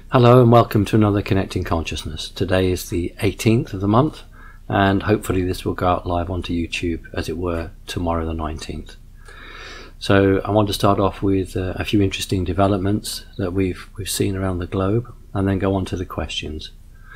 Hello and welcome to another Connecting Consciousness. Today is the 18th of the month, and hopefully this will go out live onto YouTube, as it were, tomorrow the 19th. So I want to start off with a few interesting developments that we've seen around the globe, and then go on to the questions.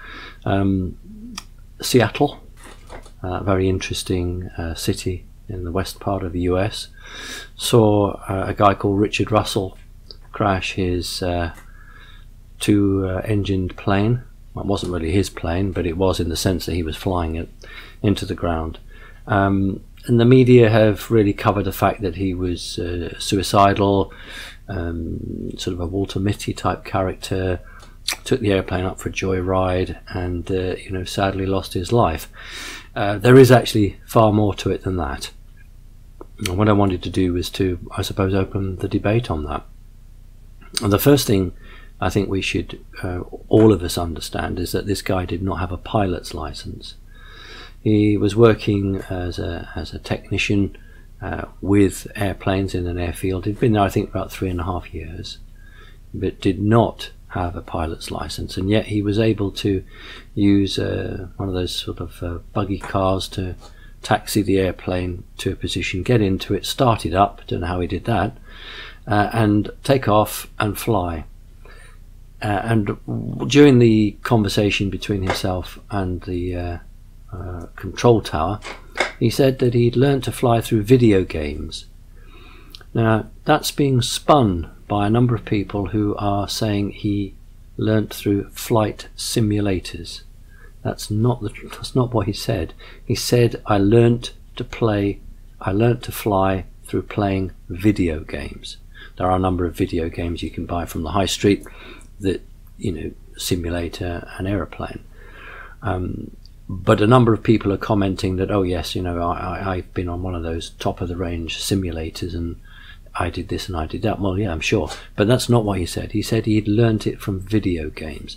Seattle, a very interesting city in the west part of the US, saw a guy called Richard Russell crash his two-engined plane. Well, it wasn't really his plane, but it was in the sense that he was flying it into the ground. And the media have really covered the fact that he was suicidal, sort of a Walter Mitty type character, took the airplane up for a joyride, and sadly lost his life. There is actually far more to it than that. And what I wanted to do was to, I suppose, open the debate on that. And the first thing I think we should, all of us, understand is that this guy did not have a pilot's license. He was working as a technician with airplanes in an airfield. He'd been there, I think, about 3.5 years, but did not have a pilot's license, and yet he was able to use one of those sort of buggy cars to taxi the airplane to a position, get into it, start it up, don't know how he did that, and take off and fly. And during the conversation between himself and the control tower, he said that he'd learned to fly through video games. Now, that's being spun by a number of people who are saying he learnt through flight simulators. That's not what he said. He said, I learnt to fly through playing video games. There are a number of video games you can buy from the high street that simulate an aeroplane. But a number of people are commenting that, oh yes, I've been on one of those top of the range simulators and I did this and I did that. Well, yeah, I'm sure. But that's not what he said. He said he'd learnt it from video games.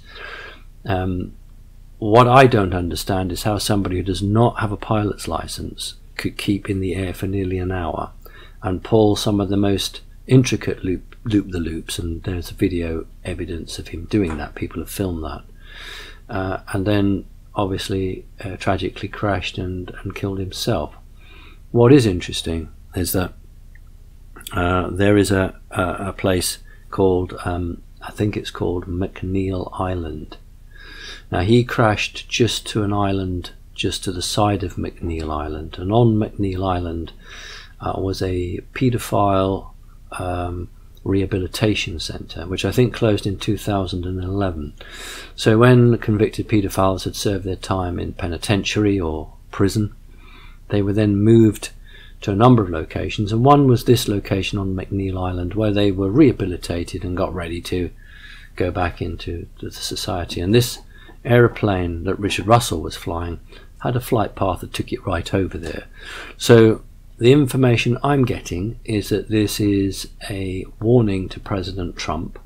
What I don't understand is how somebody who does not have a pilot's license could keep in the air for nearly an hour and pull some of the most intricate loop-the-loops, and there's video evidence of him doing that. People have filmed that. And then obviously tragically crashed and killed himself. What is interesting is that there is a place called, I think it's called McNeil Island. Now, he crashed just to an island just to the side of McNeil Island, and on McNeil Island was a paedophile rehabilitation centre, which I think closed in 2011. So when convicted paedophiles had served their time in penitentiary or prison, they were then moved to a number of locations, and one was this location on McNeil Island, where they were rehabilitated and got ready to go back into the society. And this aeroplane that Richard Russell was flying had a flight path that took it right over there. So the information I'm getting is that this is a warning to President Trump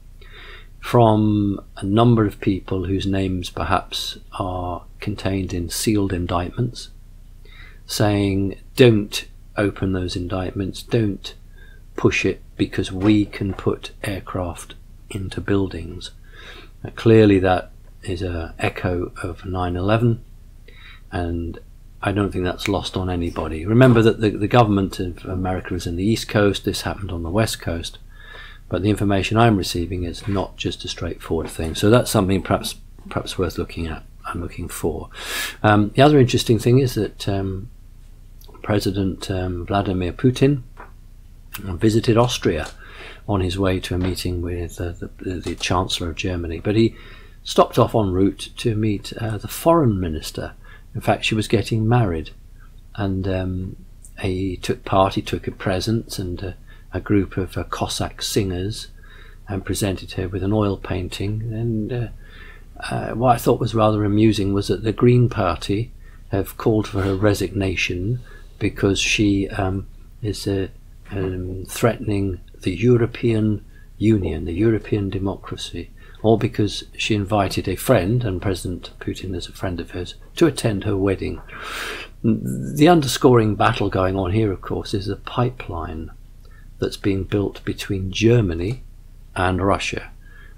from a number of people whose names perhaps are contained in sealed indictments, saying, don't open those indictments, don't push it, because we can put aircraft into buildings. Clearly that is an echo of 9/11, and I don't think that's lost on anybody. Remember that the government of America is in the East Coast, this happened on the West Coast, but the information I'm receiving is not just a straightforward thing. So that's something perhaps worth looking at and looking for. The other interesting thing is that President Vladimir Putin visited Austria on his way to a meeting with the Chancellor of Germany, but he stopped off en route to meet the foreign minister. In fact, she was getting married, and he took a present and a group of Cossack singers, and presented her with an oil painting. And what I thought was rather amusing was that the Green Party have called for her resignation because she is threatening the European Union, the European democracy, all because she invited a friend, and President Putin is a friend of hers, to attend her wedding. The underscoring battle going on here, of course, is the pipeline that's being built between Germany and Russia.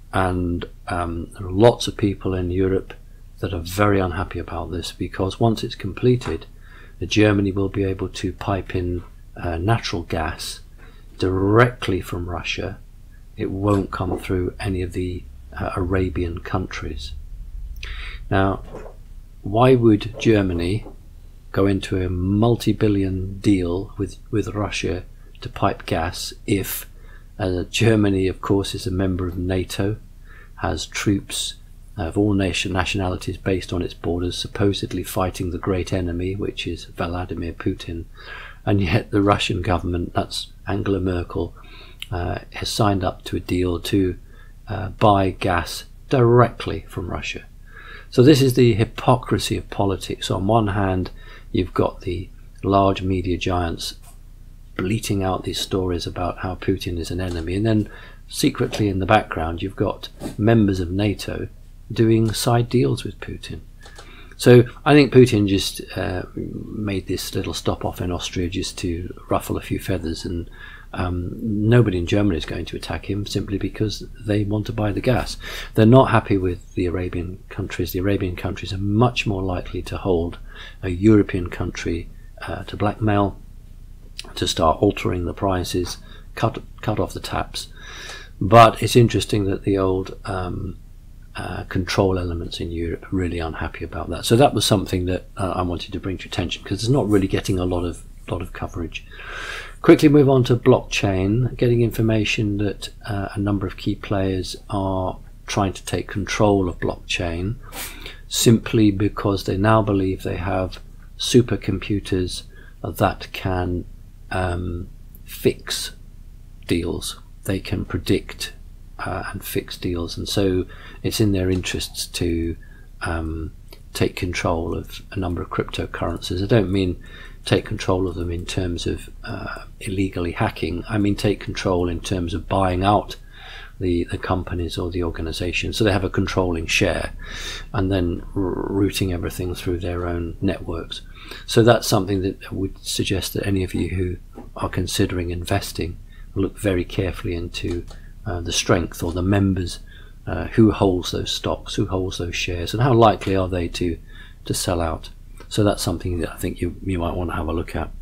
And there are lots of people in Europe that are very unhappy about this, because once it's completed, Germany will be able to pipe in natural gas directly from Russia. It won't come through any of the Arabian countries. Now, why would Germany go into a multi-billion deal with Russia to pipe gas if Germany, of course, is a member of NATO, has troops of all nationalities based on its borders, supposedly fighting the great enemy, which is Vladimir Putin, and yet the Russian government, that's Angela Merkel, has signed up to a deal to buy gas directly from Russia. So this is the hypocrisy of politics. On one hand, you've got the large media giants bleating out these stories about how Putin is an enemy, and then secretly in the background you've got members of NATO doing side deals with Putin. So I think Putin just made this little stop off in Austria just to ruffle a few feathers, and nobody in Germany is going to attack him simply because they want to buy the gas. They're not happy with the Arabian countries. The Arabian countries are much more likely to hold a European country to blackmail, to start altering the prices, cut off the taps. But it's interesting that the old control elements in Europe are really unhappy about that. So that was something that I wanted to bring to attention, because it's not really getting a lot of coverage. Quickly move on to blockchain, getting information that a number of key players are trying to take control of blockchain simply because they now believe they have supercomputers that can fix deals. They can predict and fix deals, and so it's in their interests to take control of a number of cryptocurrencies. I don't mean take control of them in terms of illegally hacking. I mean take control in terms of buying out the companies or the organizations, so they have a controlling share, and then routing everything through their own networks. So that's something that I would suggest that any of you who are considering investing look very carefully into the strength or the members, who holds those stocks, who holds those shares, and how likely are they to sell out. So that's something that I think you might want to have a look at.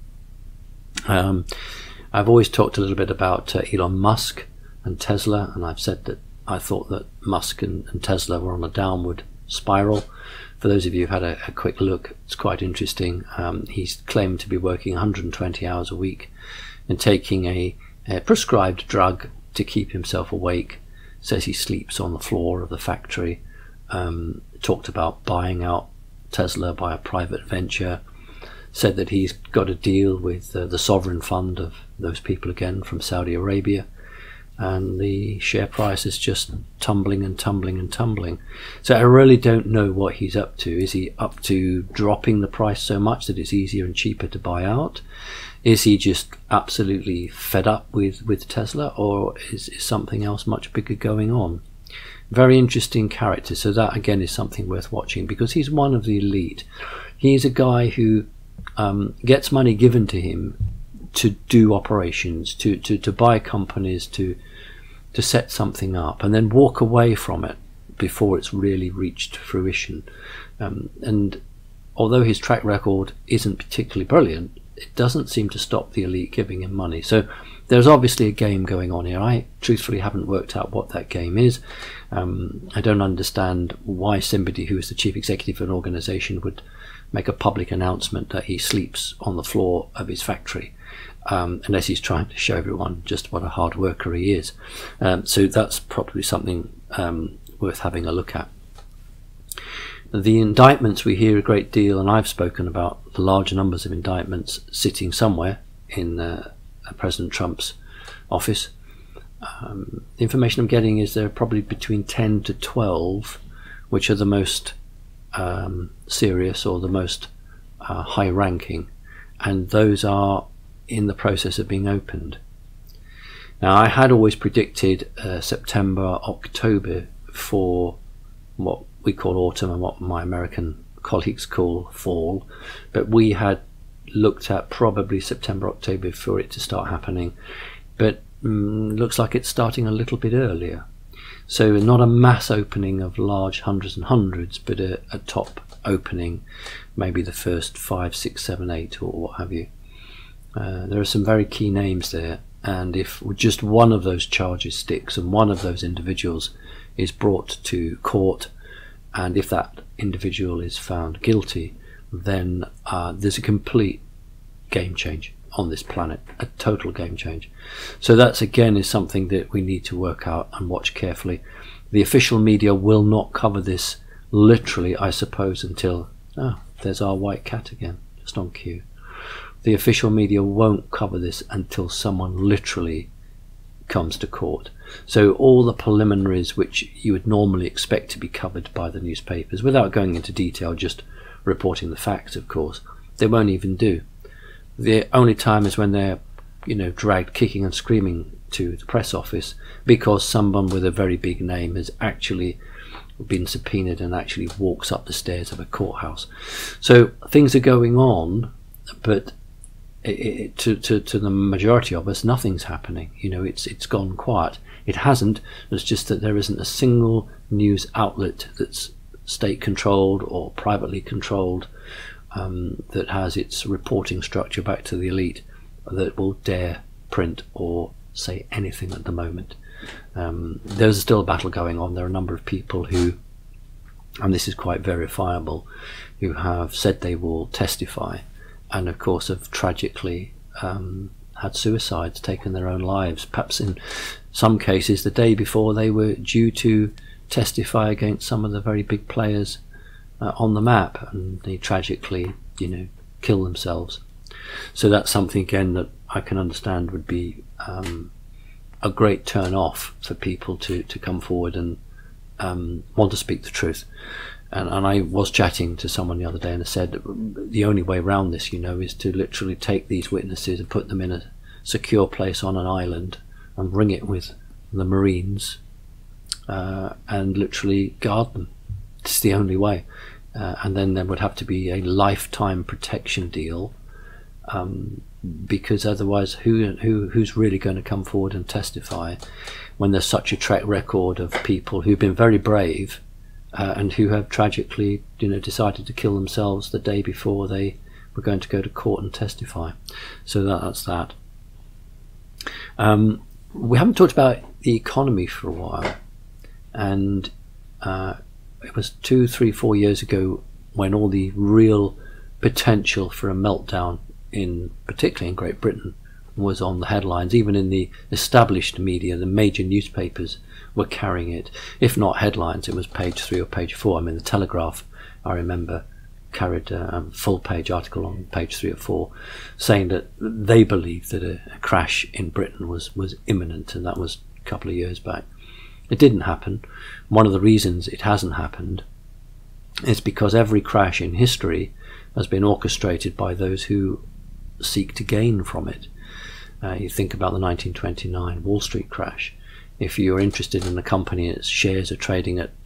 I've always talked a little bit about Elon Musk and Tesla, and I've said that I thought that Musk and Tesla were on a downward spiral. For those of you who've had a quick look, it's quite interesting. He's claimed to be working 120 hours a week and taking a prescribed drug to keep himself awake. Says he sleeps on the floor of the factory. Talked about buying out Tesla by a private venture. Said that he's got a deal with the sovereign fund of those people again from Saudi Arabia, and the share price is just tumbling and tumbling and tumbling. So I really don't know what he's up to. Is he up to dropping the price so much that it's easier and cheaper to buy out? Is he just absolutely fed up with Tesla, or is something else much bigger going on? Very interesting character. So that again is something worth watching, because he's one of the elite. He's a guy who gets money given to him to do operations, to buy companies, to set something up, and then walk away from it before it's really reached fruition. And although his track record isn't particularly brilliant, it doesn't seem to stop the elite giving him money. So there's obviously a game going on here. I truthfully haven't worked out what that game is. I don't understand why somebody who is the chief executive of an organization would make a public announcement that he sleeps on the floor of his factory, unless he's trying to show everyone just what a hard worker he is. So that's probably something worth having a look at. The indictments, we hear a great deal, and I've spoken about the large numbers of indictments sitting somewhere in President Trump's office. The information I'm getting is there are probably between 10 to 12 which are the most serious or the most high ranking, and those are in the process of being opened. Now, I had always predicted September, October for what we call autumn and what my American colleagues call fall, but we had looked at probably September, October for it to start happening, but looks like it's starting a little bit earlier. So not a mass opening of large hundreds and hundreds, but a top opening, maybe the first 5, 6, 7, 8 or what have you. There are some very key names there, and if just one of those charges sticks and one of those individuals is brought to court, and if that individual is found guilty, then there's a complete game change on this planet, a total game change. So that's again is something that we need to work out and watch carefully. The official media will not cover this literally, I suppose, until there's our white cat again, just on cue. The official media won't cover this until someone literally comes to court. So all the preliminaries which you would normally expect to be covered by the newspapers, without going into detail, just reporting the facts, of course, they won't even do. The only time is when they're, dragged kicking and screaming to the press office because someone with a very big name has actually been subpoenaed and actually walks up the stairs of a courthouse. So things are going on, but to the majority of us, nothing's happening. It's gone quiet. It hasn't. It's just that there isn't a single news outlet that's state controlled or privately controlled that has its reporting structure back to the elite that will dare print or say anything at the moment. There's still a battle going on. There are a number of people who, and this is quite verifiable, who have said they will testify, and of course have tragically had suicides, taken their own lives, perhaps in some cases the day before they were due to testify against some of the very big players on the map, and they tragically kill themselves. So that's something again that I can understand would be a great turn off for people to come forward and want to speak the truth. And I was chatting to someone the other day and I said the only way around this is to literally take these witnesses and put them in a secure place on an island and ring it with the Marines and literally guard them. It's the only way. And then there would have to be a lifetime protection deal, because otherwise who's really going to come forward and testify when there's such a track record of people who've been very brave and who have tragically decided to kill themselves the day before they were going to go to court and testify. So that's that. We haven't talked about the economy for a while, and it was 2, 3, 4 years ago when all the real potential for a meltdown particularly in Great Britain was on the headlines. Even in the established media, the major newspapers were carrying it. If not headlines, it was page 3 or page 4. The Telegraph, I remember, carried a full page article on page 3 or 4 saying that they believed that a crash in Britain was imminent, and that was a couple of years back. It didn't happen. One of the reasons it hasn't happened is because every crash in history has been orchestrated by those who seek to gain from it. You think about the 1929 Wall Street crash. If you're interested in a company and its shares are trading at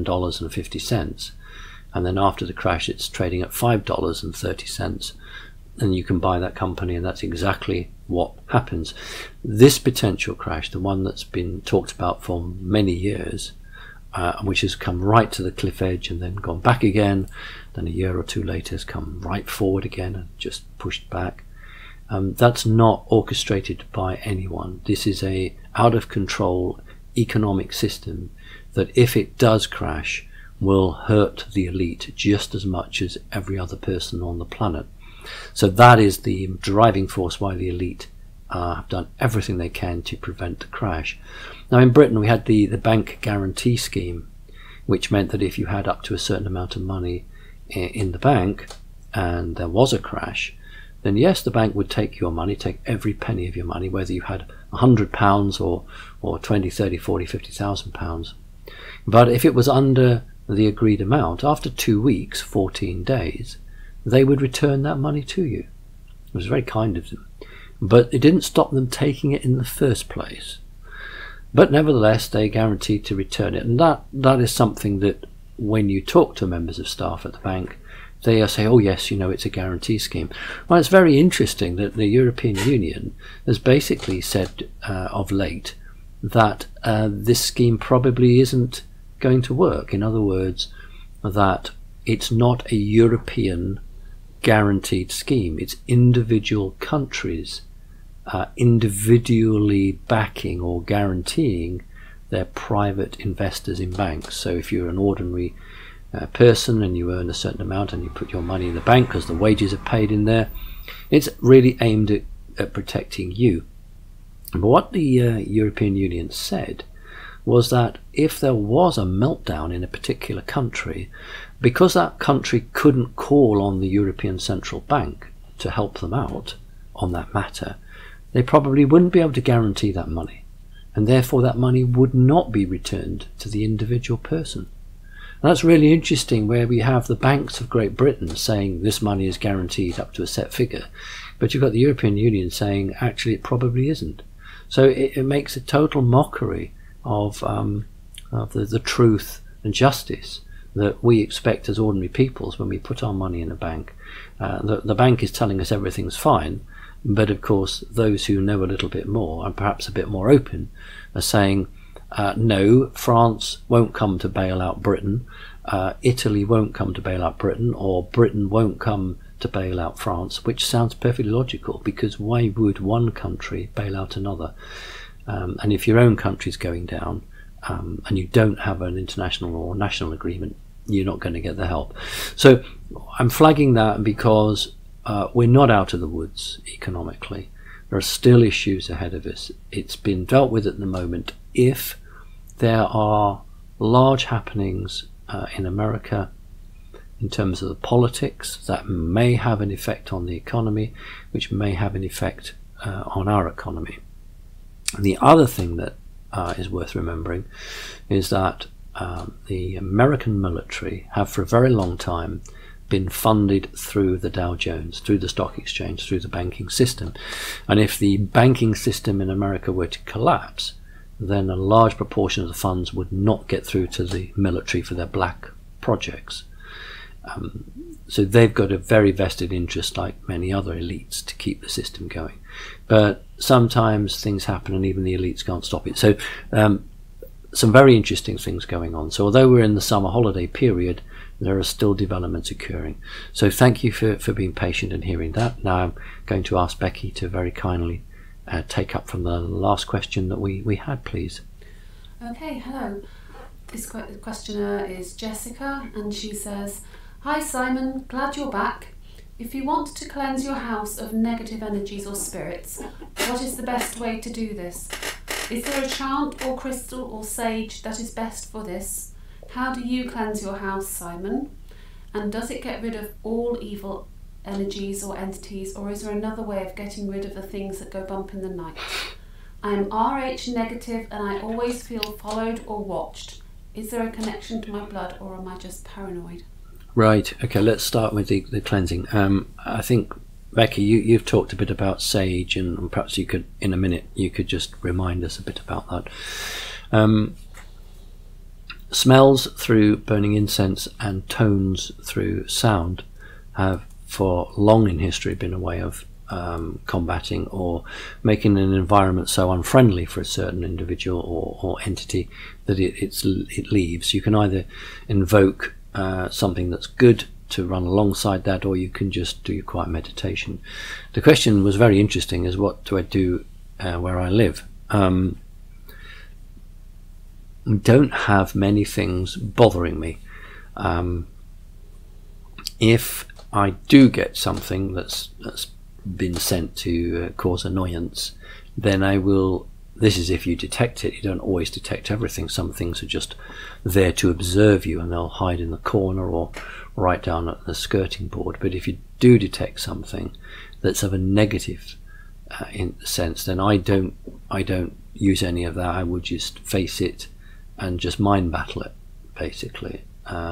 $10.50, and then after the crash it's trading at $5.30, then you can buy that company, and that's exactly what happens. This potential crash, the one that's been talked about for many years, which has come right to the cliff edge and then gone back again, then a year or two later has come right forward again and just pushed back. That's not orchestrated by anyone. This is a out of control economic system that, if it does crash, will hurt the elite just as much as every other person on the planet. So that is the driving force why the elite have done everything they can to prevent the crash. Now in Britain we had the bank guarantee scheme, which meant that if you had up to a certain amount of money in the bank and there was a crash, then yes, the bank would take your money, take every penny of your money, whether you had £100 or 20, 30, 40, 50,000 pounds. But if it was under the agreed amount, after 2 weeks, 14 days, they would return that money to you. It was very kind of them. But it didn't stop them taking it in the first place. But nevertheless, they guaranteed to return it. And that is something that when you talk to members of staff at the bank, they say, oh yes, it's a guarantee scheme. Well, it's very interesting that the European Union has basically said of late that this scheme probably isn't going to work. In other words, that it's not a European guaranteed scheme. It's individual countries individually backing or guaranteeing their private investors in banks. So if you're an ordinary person and you earn a certain amount and you put your money in the bank because the wages are paid in there, it's really aimed at protecting you. But what the European Union said was that if there was a meltdown in a particular country, because that country couldn't call on the European Central Bank to help them out on that matter, they probably wouldn't be able to guarantee that money, and therefore that money would not be returned to the individual person. And that's really interesting, where we have the banks of Great Britain saying this money is guaranteed up to a set figure, but you've got the European Union saying actually it probably isn't. So it makes a total mockery of the truth and justice that we expect as ordinary peoples when we put our money in a bank. The bank is telling us everything's fine, but of course those who know a little bit more and perhaps a bit more open are saying, no, France won't come to bail out Britain, Italy won't come to bail out Britain, or Britain won't come to bail out France, which sounds perfectly logical, because why would one country bail out another? And if your own country's going down and you don't have an international or national agreement, you're not going to get the help. So I'm flagging that because we're not out of the woods economically. There are still issues ahead of us. It's been dealt with at the moment. If there are large happenings in America in terms of the politics, that may have an effect on the economy, which may have an effect on our economy. And the other thing that is worth remembering is that the American military have for a very long time been funded through the Dow Jones, through the stock exchange, through the banking system. And if the banking system in America were to collapse, then a large proportion of the funds would not get through to the military for their black projects. So they've got a very vested interest, like many other elites, to keep the system going. But sometimes things happen and even the elites can't stop it. So some very interesting things going on. So although we're in the summer holiday period, there are still developments occurring. So thank you for being patient and hearing that. Now I'm going to ask Becky to very kindly take up from the last question that we had, please. Okay, hello. This questioner is Jessica, and she says, "Hi Simon, glad you're back. If you want to cleanse your house of negative energies or spirits, what is the best way to do this? Is there a chant or crystal or sage that is best for this? How do you cleanse your house, Simon? And does it get rid of all evil energies or entities, or is there another way of getting rid of the things that go bump in the night? I'm RH negative and I always feel followed or watched. Is there a connection to my blood, or am I just paranoid?" Right, okay, let's start with the cleansing. I think, Becky, you've talked a bit about sage, and perhaps you could, in a minute, you could just remind us a bit about that. Smells through burning incense and tones through sound have for long in history been a way of combating or making an environment so unfriendly for a certain individual or entity that it leaves. You can either invoke something that's good to run alongside that, or you can just do your quiet meditation. The question was very interesting, is what do I do where I live? We don't have many things bothering me. If I do get something that's been sent to cause annoyance, then I will. This is if you detect it. You don't always detect everything. Some things are just there to observe you, and they'll hide in the corner or right down at the skirting board. But if you do detect something that's of a negative in sense, then I don't use any of that. I would just face it and just mind battle it, basically.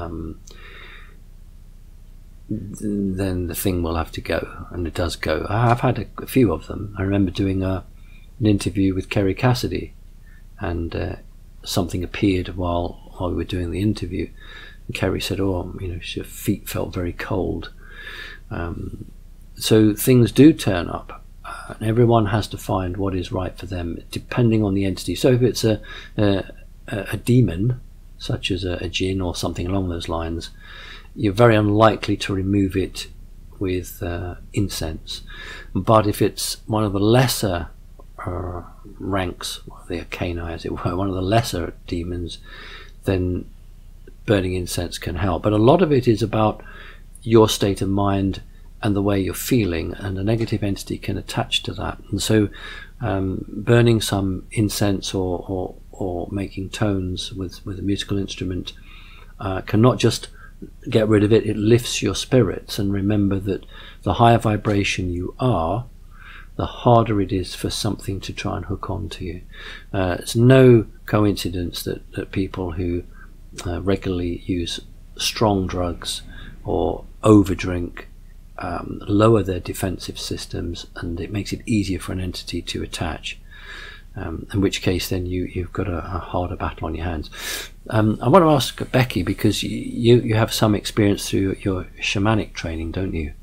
Then the thing will have to go, and it does go. I've had a few of them. I remember doing an interview with Kerry Cassidy, and something appeared while we were doing the interview, and Kerry said, "Oh, her feet felt very cold." So things do turn up And everyone has to find what is right for them, depending on the entity. So if it's a demon, such as a jinn or something along those lines, you're very unlikely to remove it with incense. But if it's one of the lesser ranks, the arcani as it were, one of the lesser demons, then burning incense can help. But a lot of it is about your state of mind and the way you're feeling, and a negative entity can attach to that. And so burning some incense or making tones with a musical instrument can not just get rid of it, it lifts your spirits. And remember that the higher vibration you are, the harder it is for something to try and hook on to you. It's no coincidence that people who regularly use strong drugs or overdrink lower their defensive systems, and it makes it easier for an entity to attach. In which case then you've got a harder battle on your hands. I want to ask Becky, because you have some experience through your shamanic training, don't you?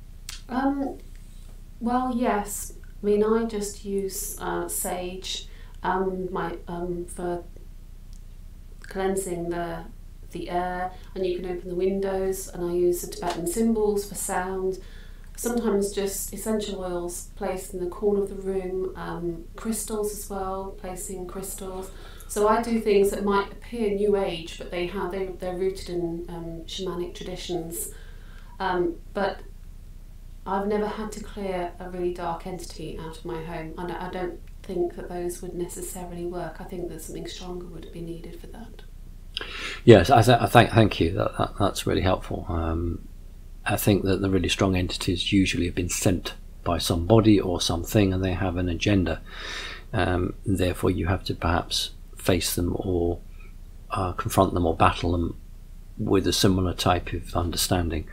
Well, yes. I mean, I just use sage for cleansing the air, and you can open the windows, and I use the Tibetan symbols for sound. Sometimes just essential oils placed in the corner of the room, crystals as well, placing crystals. So I do things that might appear new age, but they're rooted in shamanic traditions. But I've never had to clear a really dark entity out of my home. I don't think that those would necessarily work. I think that something stronger would be needed for that. Yes, thank you. That's really helpful. I think that the really strong entities usually have been sent by somebody or something, and they have an agenda. Therefore, you have to perhaps face them or confront them or battle them with a similar type of understanding.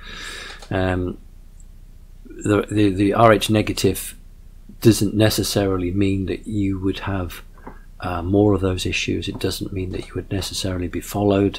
The RH negative doesn't necessarily mean that you would have more of those issues. It doesn't mean that you would necessarily be followed.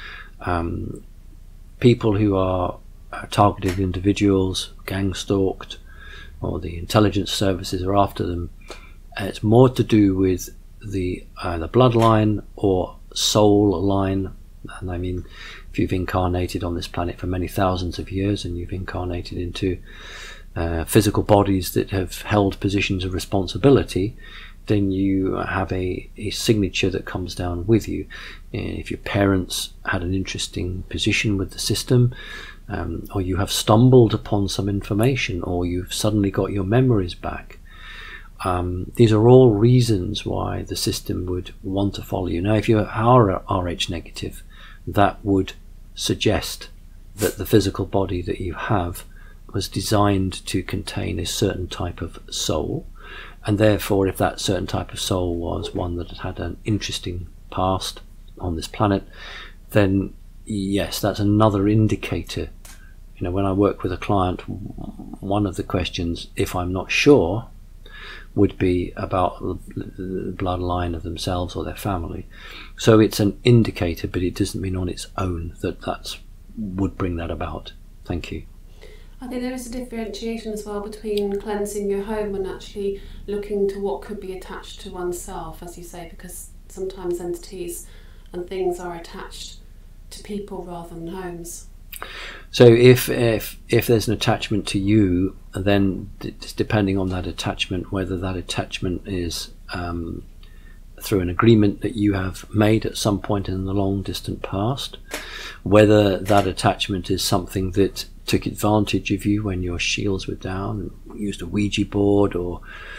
People who are targeted individuals, gang stalked, or the intelligence services are after them, it's more to do with the bloodline or soul line. And I mean, if you've incarnated on this planet for many thousands of years, and you've incarnated into physical bodies that have held positions of responsibility, then you have a signature that comes down with you. If your parents had an interesting position with the system, or you have stumbled upon some information, or you've suddenly got your memories back, these are all reasons why the system would want to follow you. Now, if you are RH negative, that would suggest that the physical body that you have was designed to contain a certain type of soul, and therefore if that certain type of soul was one that had an interesting past on this planet, then yes, that's another indicator. You know, when I work with a client, one of the questions, if I'm not sure, would be about the bloodline of themselves or their family. So it's an indicator, but it doesn't mean on its own that would bring that about. Thank you. I think there is a differentiation as well between cleansing your home and actually looking to what could be attached to oneself, as you say, because sometimes entities and things are attached to people rather than homes. So if there's an attachment to you, then depending on that attachment, whether that attachment is through an agreement that you have made at some point in the long distant past, whether that attachment is something that took advantage of you when your shields were down, used a Ouija board, or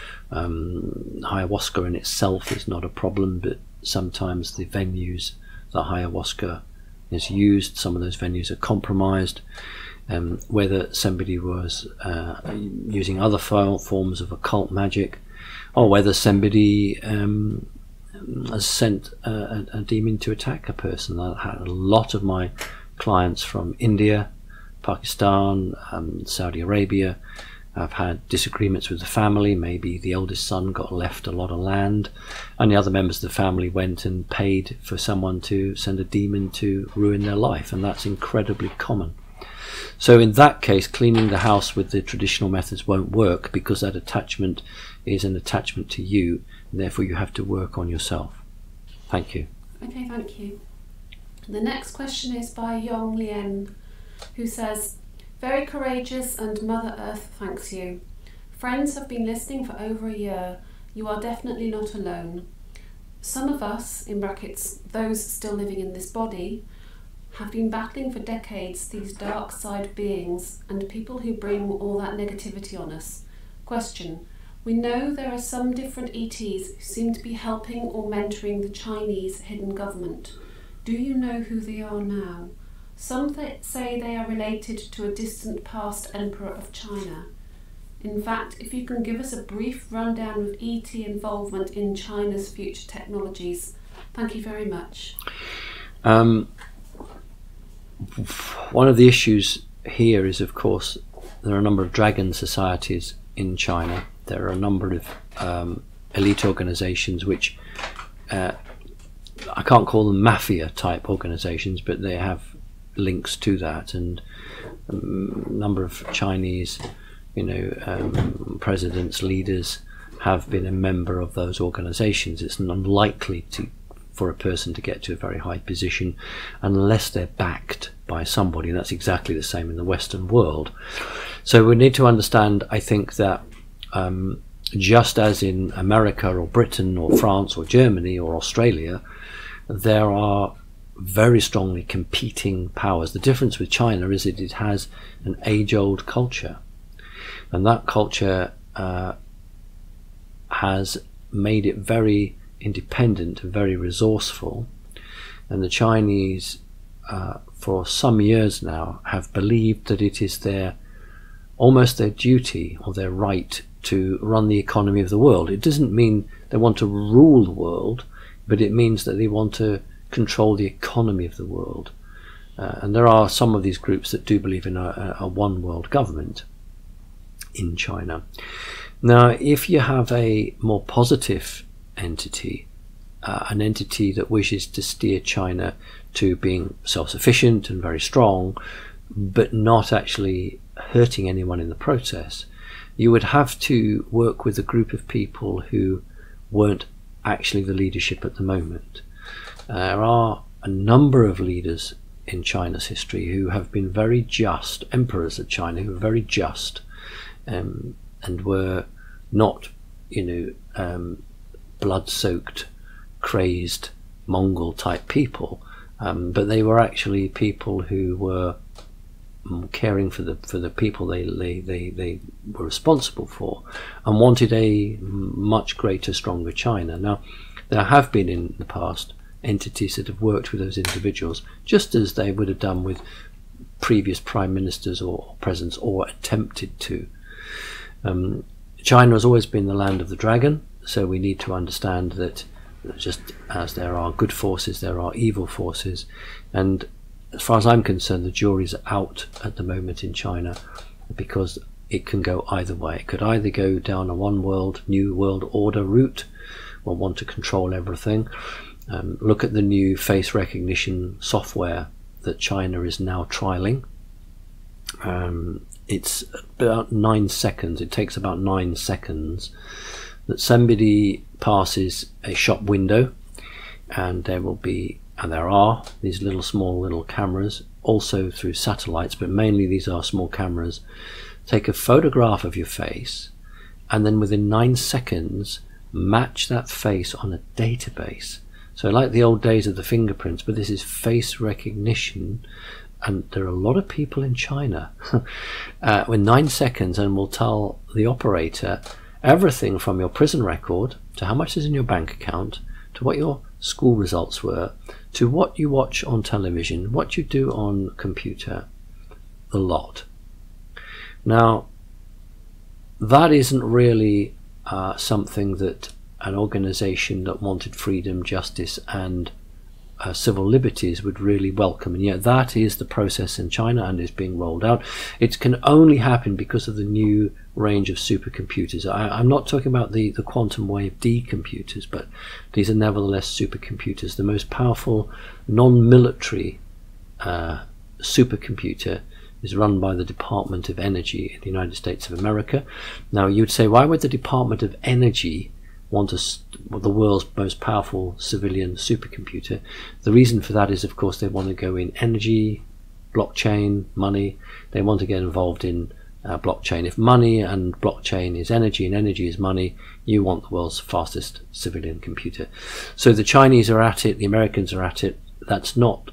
ayahuasca in itself is not a problem, but sometimes the venues that ayahuasca is used, some of those venues are compromised, whether somebody was using other forms of occult magic, or whether somebody has sent a demon to attack a person. I had a lot of my clients from India, Pakistan, Saudi Arabia. I've had disagreements with the family. Maybe the eldest son got left a lot of land, and the other members of the family went and paid for someone to send a demon to ruin their life, and that's incredibly common. So in that case, cleaning the house with the traditional methods won't work, because that attachment is an attachment to you, and therefore you have to work on yourself. Thank you. Okay, thank you. The next question is by Yong Lien, who says, very courageous, and Mother Earth thanks you. Friends have been listening for over a year. You are definitely not alone. Some of us, in brackets, those still living in this body, have been battling for decades these dark side beings and people who bring all that negativity on us. Question. We know there are some different ETs who seem to be helping or mentoring the Chinese hidden government. Do you know who they are now? Some say they are related to a distant past emperor of China. In fact, if you can give us a brief rundown of ET involvement in China's future technologies. Thank you very much. One of the issues here is, of course, there are a number of dragon societies in China. There are a number of elite organizations which I can't call them mafia type organizations, but they have links to that, and a number of Chinese presidents, leaders have been a member of those organizations. It's unlikely for a person to get to a very high position unless they're backed by somebody. That's exactly the same in the Western world. So we need to understand, I think, that just as in America or Britain or France or Germany or Australia, there are very strongly competing powers. The difference with China is that it has an age-old culture, and that culture has made it very independent and very resourceful, and the Chinese for some years now have believed that it is almost their duty or their right to run the economy of the world. It doesn't mean they want to rule the world, but it means that they want to control the economy of the world. And there are some of these groups that do believe in a one world government in China. Now, if you have a more positive entity, an entity that wishes to steer China to being self-sufficient and very strong, but not actually hurting anyone in the process, you would have to work with a group of people who weren't actually the leadership at the moment. There are a number of leaders in China's history who have been very just, emperors of China who were very just, and were not, blood-soaked, crazed Mongol type people, but they were actually people who were caring for the people they were responsible for, and wanted a much greater, stronger China. Now, there have been in the past entities that have worked with those individuals, just as they would have done with previous prime ministers or presidents, or attempted to. China has always been the land of the dragon, so we need to understand that just as there are good forces, there are evil forces, and as far as I'm concerned, the jury's out at the moment in China, because it can go either way. It could either go down a one world, new world order route, or want to control everything. Look at the new face recognition software that China is now trialing. It's about 9 seconds. It takes about 9 seconds that somebody passes a shop window, and there are these small cameras, also through satellites, but mainly these are small cameras, take a photograph of your face, and then within 9 seconds match that face on a database. So like the old days of the fingerprints, but this is face recognition, and there are a lot of people in China with 9 seconds, and will tell the operator everything from your prison record to how much is in your bank account, to what your school results were, to what you watch on television, what you do on computer, the lot. Now, that isn't really something that an organization that wanted freedom, justice, and civil liberties would really welcome, and yet that is the process in China and is being rolled out. It can only happen because of the new range of supercomputers. I'm not talking about the quantum wave D computers, but these are nevertheless supercomputers. The most powerful non-military supercomputer is run by the Department of Energy in the United States of America. Now, you'd say, why would the Department of Energy want the world's most powerful civilian supercomputer? The reason for that is, of course, they want to go in energy, blockchain, money. They want to get involved in blockchain. If money and blockchain is energy and energy is money, you want the world's fastest civilian computer. So the Chinese are at it, the Americans are at it. That's not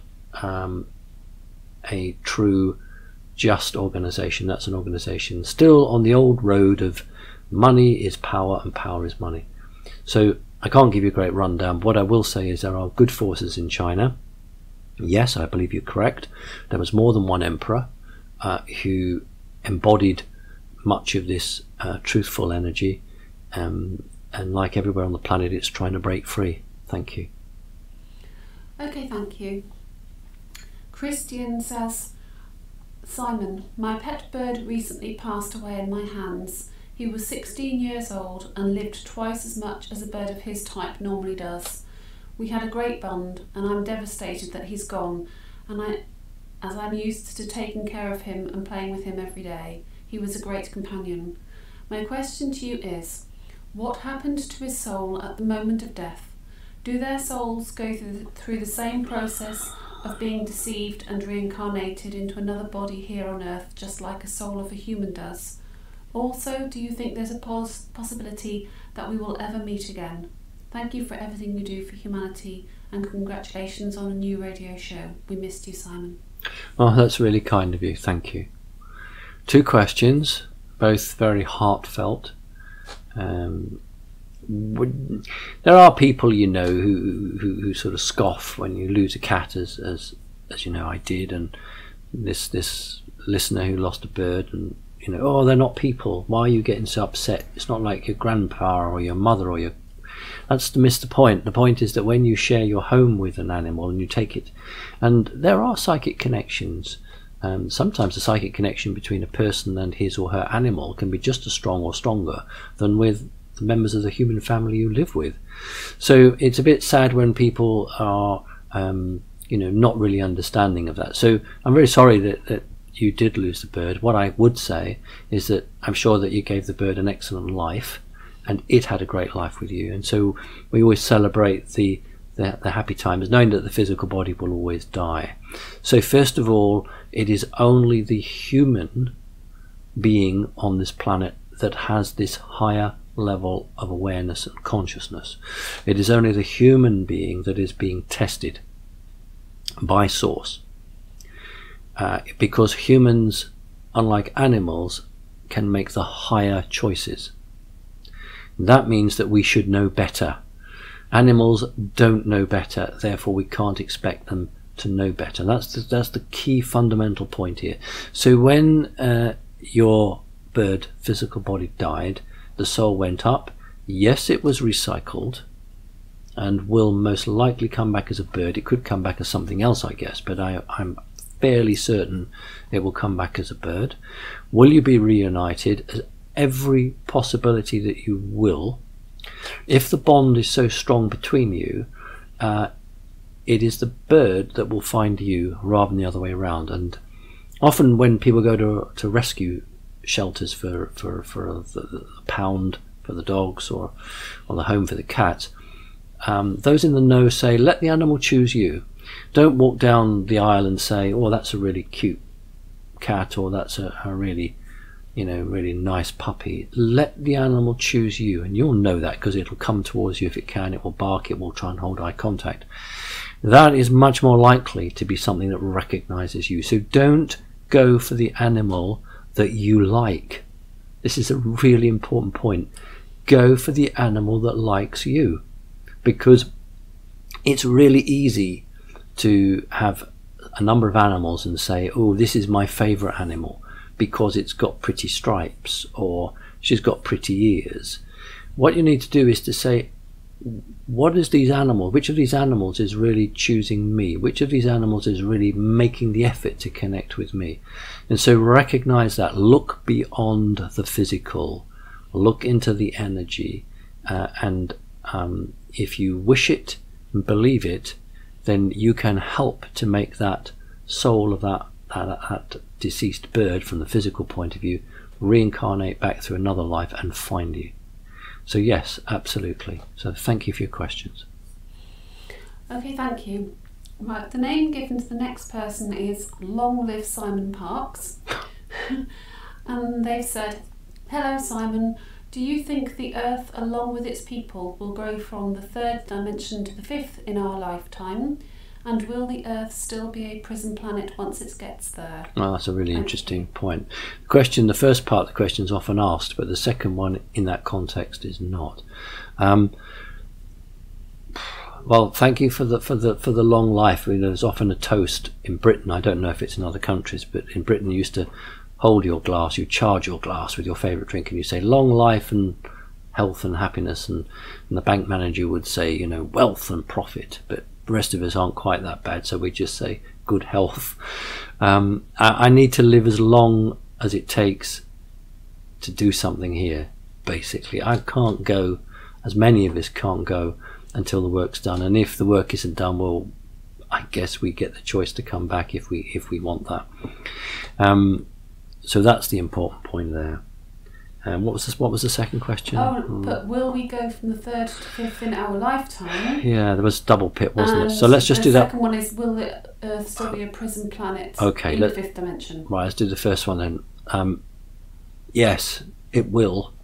a true just organization. That's an organization still on the old road of money is power and power is money. So I can't give you a great rundown. What I will say is there are good forces in China. Yes, I believe you're correct. There was more than one emperor who embodied much of this truthful energy, and like everywhere on the planet, it's trying to break free. Thank you. Okay, thank you. Christian says, Simon, my pet bird recently passed away in my hands. He was 16 years old and lived twice as much as a bird of his type normally does. We had a great bond, and I'm devastated that he's gone, as I'm used to taking care of him and playing with him every day. He was a great companion. My question to you is, what happened to his soul at the moment of death? Do their souls go through the same process of being deceived and reincarnated into another body here on earth, just like a soul of a human does? Also, do you think there's a possibility that we will ever meet again? Thank you for everything you do for humanity, and congratulations on a new radio show. We missed you, Simon. Oh, that's really kind of you. Thank you. 2 questions, both very heartfelt. There are people, you know, who sort of scoff when you lose a cat, as you know I did, and this listener who lost a bird, and you know, oh, they're not people. Why are you getting so upset? It's not like your grandpa or your mother or your. That's to miss the point. The point is that when you share your home with an animal and you take it, and there are psychic connections. Sometimes the psychic connection between a person and his or her animal can be just as strong or stronger than with the members of the human family you live with. So it's a bit sad when people are, not really understanding of that. So I'm very sorry that you did lose the bird. What I would say is that I'm sure that you gave the bird an excellent life, and it had a great life with you. And so we always celebrate the happy times, knowing that the physical body will always die. So first of all, it is only the human being on this planet that has this higher level of awareness and consciousness. It is only the human being that is being tested by Source, because humans, unlike animals, can make the higher choices. That means that we should know better. Animals don't know better, therefore we can't expect them to know better. That's the key fundamental point here. So when your bird physical body died, the soul went up. Yes, it was recycled and will most likely come back as a bird. It could come back as something else, I guess, but I'm fairly certain it will come back as a bird. Will you be reunited? Every possibility that you will. If the bond is so strong between you, it is the bird that will find you rather than the other way around. And often when people go to rescue shelters for the pound for the dogs or the home for the cat, those in the know say, let the animal choose you. Don't walk down the aisle and say, oh, that's a really cute cat, or that's a really really nice puppy. Let the animal choose you, and you'll know that because it'll come towards you if it can. It will bark, it will try and hold eye contact. That is much more likely to be something that recognizes you. So don't go for the animal that you like. This is a really important point. Go for the animal that likes you, because it's really easy to have a number of animals and say, oh, this is my favorite animal because it's got pretty stripes or she's got pretty ears. What you need to do is to say, what is these animals? Which of these animals is really choosing me? Which of these animals is really making the effort to connect with me? And so recognize that. Look beyond the physical. Look into the energy. And if you wish it and believe it, then you can help to make that soul of that that deceased bird from the physical point of view, reincarnate back through another life and find you. So yes, absolutely. So thank you for your questions. Okay, thank you. Right, the name given to the next person is Long Live Simon Parks. And they've said, hello Simon, do you think the Earth along with its people will grow from the third dimension to the fifth in our lifetime? And will the Earth still be a prison planet once it gets there? Well, that's a really interesting point. The first part of the question is often asked, but the second one in that context is not. Well, thank you for the long life. There's often a toast in Britain. I don't know if it's in other countries, but in Britain you used to hold your glass, you charge your glass with your favourite drink, and you say long life and health and happiness, and the bank manager would say, wealth and profit. But the rest of us aren't quite that bad, so we just say good health. I need to live as long as it takes to do something here, basically. I can't go, as many of us can't go, until the work's done. And if the work isn't done, well, I guess we get the choice to come back if we want that. So that's the important point there. What was the second question? But will we go from the third to fifth in our lifetime? Yeah, there was double pit, wasn't it? So let's just do that. The second one is, will the Earth still be a prison planet in the fifth dimension? Right, let's do the first one then. Yes, it will.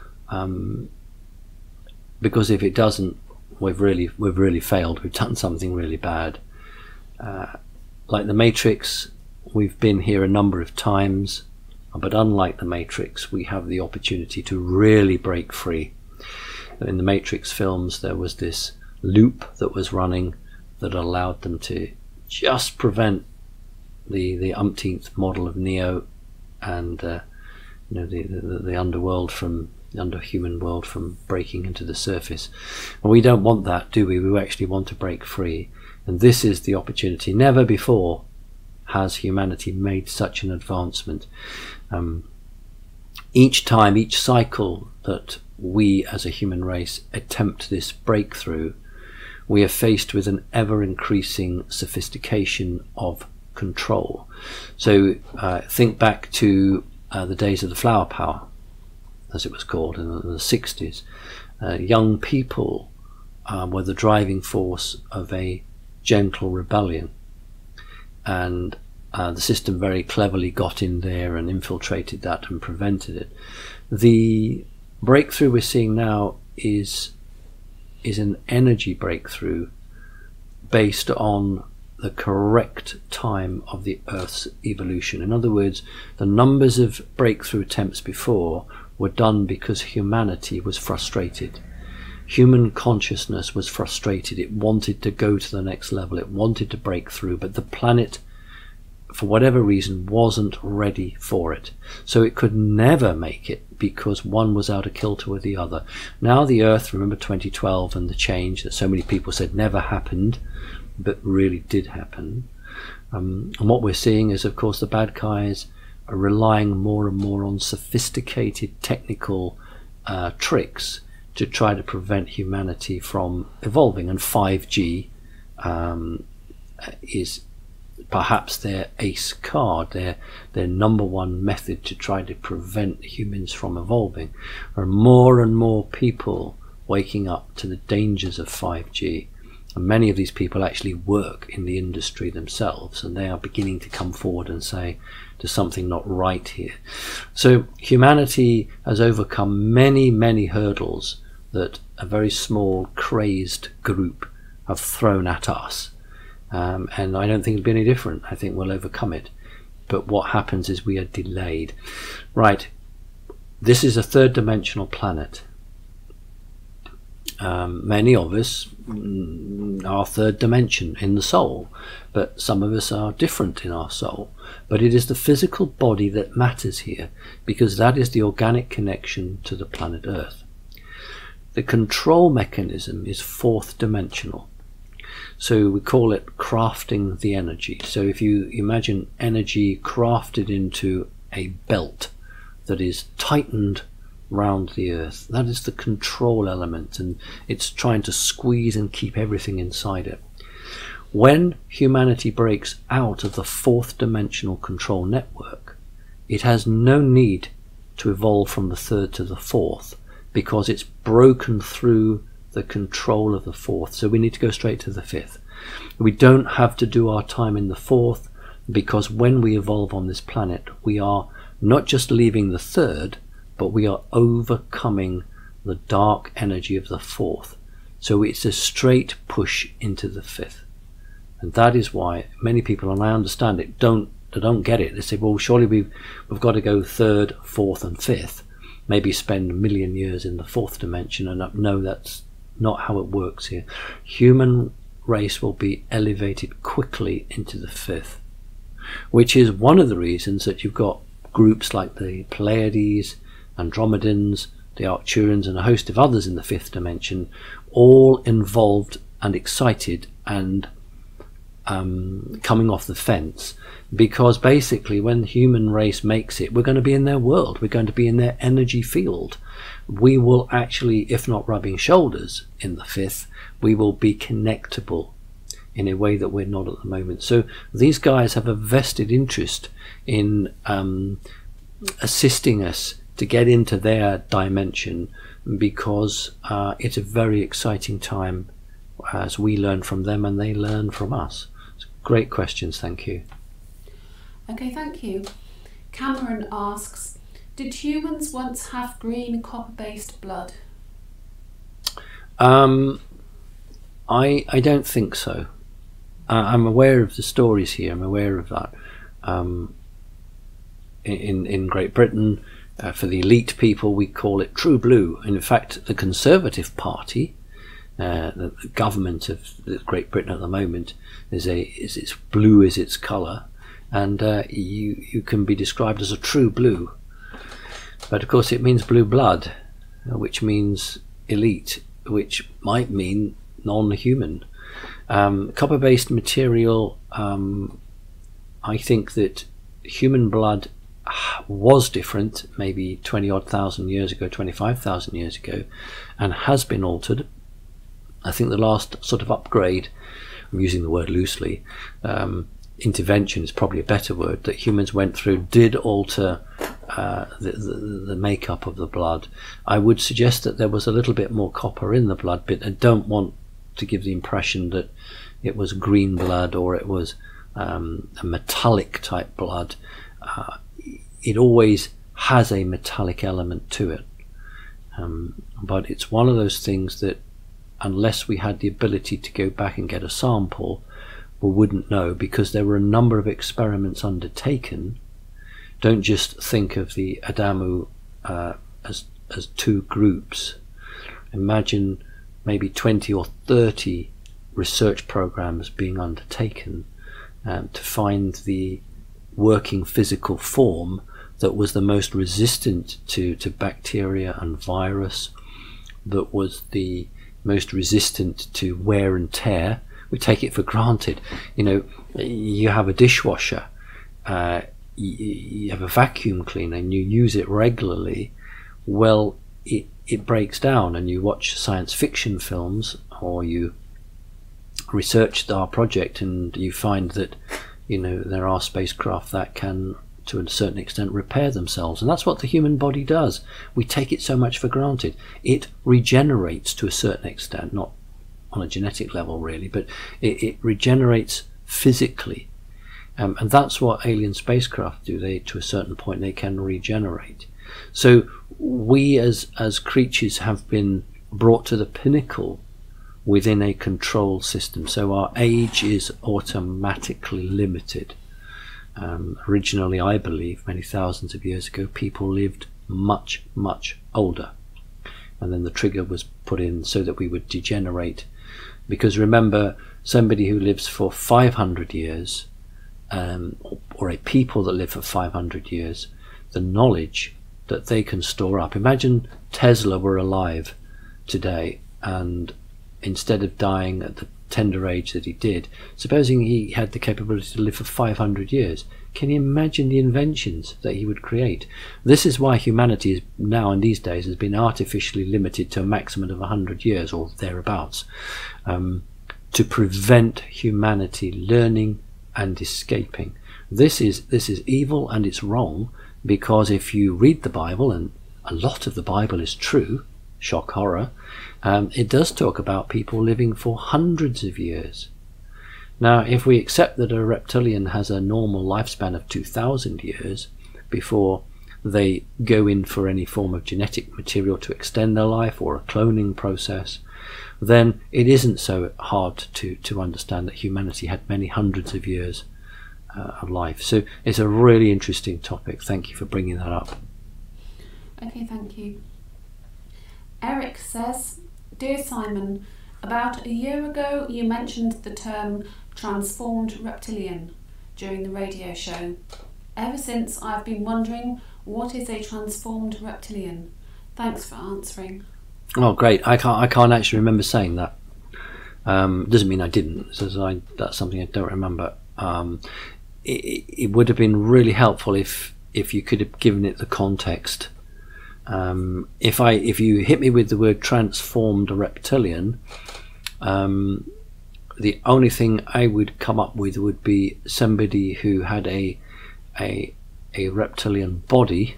Because if it doesn't, we've really failed. We've done something really bad. Like the Matrix, we've been here a number of times. But unlike the Matrix, we have the opportunity to really break free. In the Matrix films, there was this loop that was running that allowed them to just prevent the umpteenth model of Neo and the underworld from the underhuman world from breaking into the surface. And we don't want that, do we? We actually want to break free. And this is the opportunity. Never before has humanity made such an advancement. Each time, each cycle that we as a human race attempt this breakthrough, we are faced with an ever-increasing sophistication of control. So think back to the days of the flower power, as it was called in the 60s. Young people were the driving force of a gentle rebellion, and the system very cleverly got in there and infiltrated that and prevented it. The breakthrough we're seeing now is an energy breakthrough based on the correct time of the Earth's evolution. In other words, the numbers of breakthrough attempts before were done because humanity was frustrated. Human consciousness was frustrated. It wanted to go to the next level. It wanted to break through, but the planet, for whatever reason, wasn't ready for it. So it could never make it because one was out of kilter with the other. Now the Earth, remember 2012 and the change that so many people said never happened, but really did happen. And what we're seeing is, of course, the bad guys are relying more and more on sophisticated technical tricks to try to prevent humanity from evolving. And 5G is perhaps their ace card, their number one method to try to prevent humans from evolving. There are more and more people waking up to the dangers of 5G. And many of these people actually work in the industry themselves, and they are beginning to come forward and say there's something not right here. So humanity has overcome many, many hurdles that a very small, crazed group have thrown at us. And I don't think it'll be any different. I think we'll overcome it. But what happens is we are delayed. Right, this is a third dimensional planet. Many of us are third dimension in the soul, but some of us are different in our soul. But it is the physical body that matters here, because that is the organic connection to the planet Earth. The control mechanism is fourth dimensional. So we call it crafting the energy. So if you imagine energy crafted into a belt that is tightened round the Earth, that is the control element, and it's trying to squeeze and keep everything inside it. when humanity breaks out of the fourth dimensional control network, it has no need to evolve from the third to the fourth, because it's broken through the control of the fourth. So we need to go straight to the fifth. We don't have to do our time in the fourth, because when we evolve on this planet, we are not just leaving the third, but we are overcoming the dark energy of the fourth. So it's a straight push into the fifth. And that is why many people, and I understand it, they don't get it. They say, well, surely we've got to go third, fourth and fifth, maybe spend 1 million years in the fourth dimension. And no, that's not how it works here. Human race will be elevated quickly into the fifth, which is one of the reasons that you've got groups like the Pleiades, Andromedans, the Arcturians and a host of others in the fifth dimension, all involved and excited and coming off the fence, because basically when the human race makes it, we're going to be in their world, we're going to be in their energy field. We will actually, if not rubbing shoulders in the fifth, we will be connectable in a way that we're not at the moment. So these guys have a vested interest in assisting us to get into their dimension, because it's a very exciting time as we learn from them and they learn from us. Great questions, thank you. Okay, thank you. Cameron asks, did humans once have green copper-based blood? I don't think so. I'm aware of the stories here. I'm aware of that. In Great Britain, for the elite people, we call it true blue. And in fact, the Conservative Party, the government of Great Britain at the moment, is it's blue is its colour, and you can be described as a true blue. But of course, it means blue blood, which means elite, which might mean non-human. Copper-based material, I think that human blood was different maybe 20-odd thousand years ago, 25,000 years ago, and has been altered. I think the last sort of upgrade, I'm using the word loosely, intervention is probably a better word, that humans went through did alter the makeup of the blood. I would suggest that there was a little bit more copper in the blood, but I don't want to give the impression that it was green blood or it was a metallic type blood. It always has a metallic element to it, but it's one of those things that unless we had the ability to go back and get a sample, we wouldn't know, because there were a number of experiments undertaken. Don't just think of the Adamu as two groups. Imagine maybe 20 or 30 research programs being undertaken to find the working physical form that was the most resistant to bacteria and virus, that was the most resistant to wear and tear. We take it for granted. You know, you have a dishwasher, you have a vacuum cleaner and you use it regularly. Well, it breaks down, and you watch science fiction films or you research our project and you find that, you know, there are spacecraft that can to a certain extent repair themselves, and that's what the human body does. We take it so much for granted. It regenerates to a certain extent, not on a genetic level really, but it regenerates physically, and that's what alien spacecraft do. They, to a certain point, they can regenerate. So we as creatures have been brought to the pinnacle within a control system, so our age is automatically limited. Originally, I believe, many thousands of years ago, people lived much, much older. And then the trigger was put in so that we would degenerate. Because remember, somebody who lives for 500 years, or a people that live for 500 years, the knowledge that they can store up. Imagine Tesla were alive today, and instead of dying at the tender age that he did, supposing he had the capability to live for 500 years, can you imagine the inventions that he would create? This is why humanity is now in these days has been artificially limited to a maximum of 100 years or thereabouts, to prevent humanity learning and escaping. This is evil, and it's wrong, because if you read the Bible, and a lot of the Bible is true, shock horror, it does talk about people living for hundreds of years. Now, if we accept that a reptilian has a normal lifespan of 2,000 years before they go in for any form of genetic material to extend their life or a cloning process, then it isn't so hard to understand that humanity had many hundreds of years of life. So it's a really interesting topic. Thank you for bringing that up. Okay, thank you. Eric says, Dear Simon, about a year ago you mentioned the term transformed reptilian during the radio show. Ever since I've been wondering, what is a transformed reptilian? Thanks for answering. Oh, great. I can't actually remember saying that. Doesn't mean I didn't. So that's something I don't remember. It would have been really helpful if you could have given it the context. If you hit me with the word transformed reptilian, the only thing I would come up with would be somebody who had a reptilian body,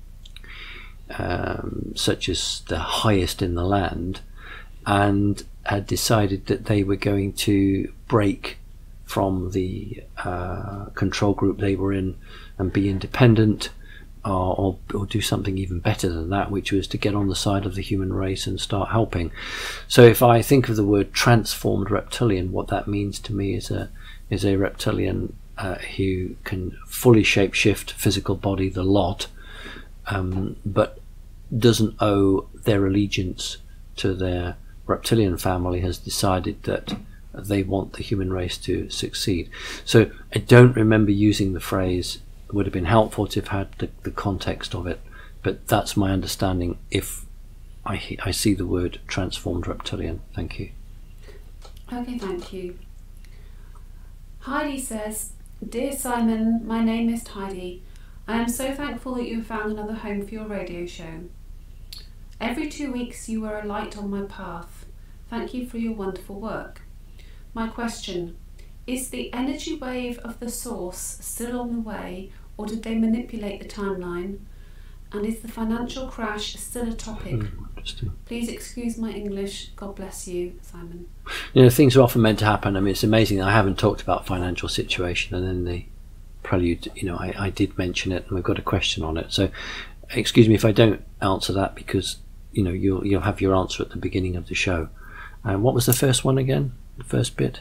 such as the highest in the land, and had decided that they were going to break from the control group they were in and be independent, or do something even better than that, which was to get on the side of the human race and start helping. So if I think of the word transformed reptilian, what that means to me is a reptilian who can fully shapeshift physical body, the lot, but doesn't owe their allegiance to their reptilian family, has decided that they want the human race to succeed. So I don't remember using the phrase. It would have been helpful to have had the context of it, but that's my understanding if I see the word transformed reptilian. Thank you. Okay, thank you. Heidi says, Dear Simon, my name is Heidi. I am so thankful that you have found another home for your radio show. Every 2 weeks you were a light on my path. Thank you for your wonderful work. My question, is the energy wave of the source still on the way, or did they manipulate the timeline? And is the financial crash still a topic? Interesting. Please excuse my English. God bless you, Simon. Things are often meant to happen. I mean, it's amazing. I haven't talked about financial situation, and then the prelude, I did mention it, and we've got a question on it. So excuse me if I don't answer that, because you'll have your answer at the beginning of the show. What was the first one again? The first bit?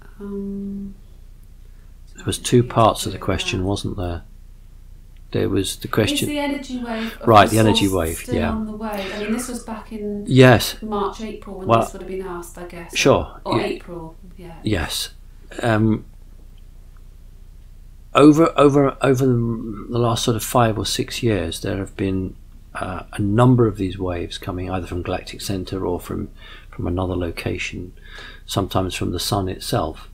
There was two parts of the question, wasn't there? There was the question. Is the energy wave right? The energy wave, still yeah. on the way? I mean, this was back in March, April, when this would have been asked, I guess. Sure. Or April, yeah. Yes. Over the last sort of 5 or 6 years, there have been a number of these waves coming either from galactic center or from another location, sometimes from the sun itself,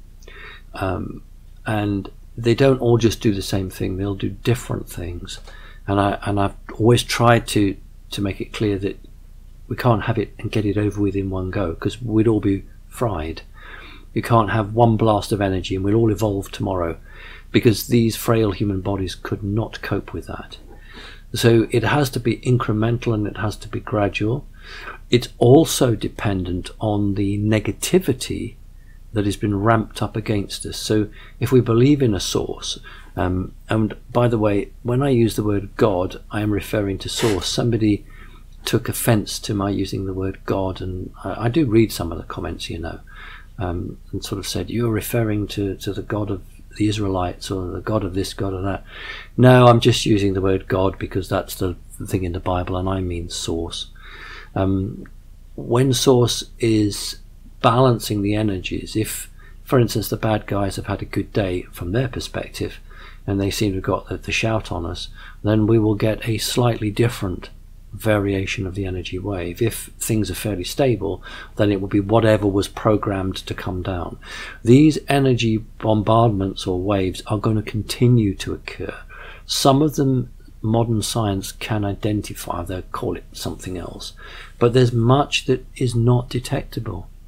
and they don't all just do the same thing. They'll do different things, and I've always tried to make it clear that we can't have it and get it over with in one go, because we'd all be fried. You can't have one blast of energy and we'll all evolve tomorrow, because these frail human bodies could not cope with that. So it has to be incremental and it has to be gradual. It's also dependent on the negativity that has been ramped up against us. So if we believe in a source, and by the way, when I use the word God, I am referring to source. Somebody took offense to my using the word God, and I do read some of the comments, and sort of said, you're referring to the God of the Israelites, or the God of this, God of that. No, I'm just using the word God because that's the thing in the Bible, and I mean source. When source is balancing the energies, if, for instance, the bad guys have had a good day from their perspective, and they seem to have got the shout on us, then we will get a slightly different variation of the energy wave. If things are fairly stable, then it will be whatever was programmed to come down. These energy bombardments or waves are going to continue to occur. Some of them modern science can identify, they'll call it something else, but there's much that is not detectable.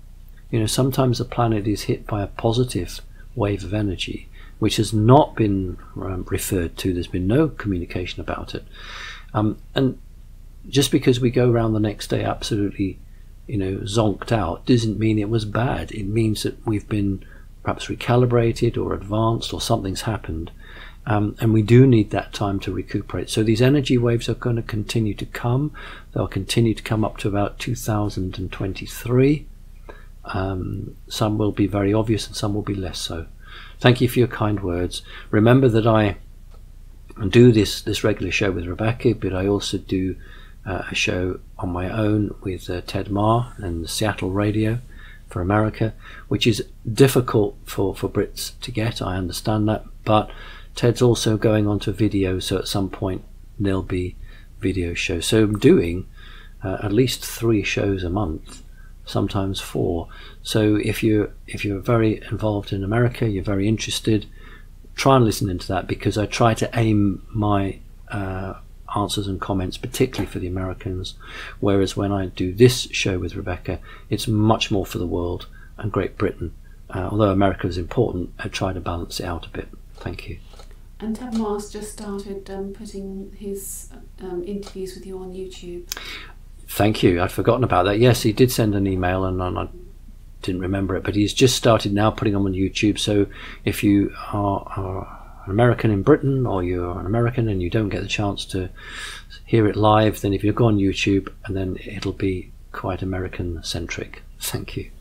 You know, sometimes the planet is hit by a positive wave of energy which has not been referred to. There's been no communication about it, and just because we go around the next day absolutely, you know, zonked out, doesn't mean it was bad. It means that we've been perhaps recalibrated or advanced, or something's happened, and we do need that time to recuperate. So these energy waves are going to continue to come. They'll continue to come up to about 2023. Some will be very obvious and some will be less so. Thank you for your kind words. Remember that I do this regular show with Rebecca, but I also do a show on my own with Ted Marr and Seattle Radio for America, which is difficult for Brits to get. I understand that, but Ted's also going on to video, so at some point there'll be video shows. So I'm doing at least 3 shows a month, sometimes 4. So if you're very involved in America, you're very interested, try and listen into that, because I try to aim my answers and comments particularly for the Americans, whereas when I do this show with Rebecca, it's much more for the world and Great Britain. Although America is important, I try to balance it out a bit. Thank you. And Ted Marr's just started putting his interviews with you on YouTube. Thank you. I'd forgotten about that. Yes, he did send an email and I didn't remember it, but he's just started now putting them on YouTube. So if you are an American in Britain, or you're an American and you don't get the chance to hear it live, then if you go on YouTube, and then it'll be quite American centric. Thank you.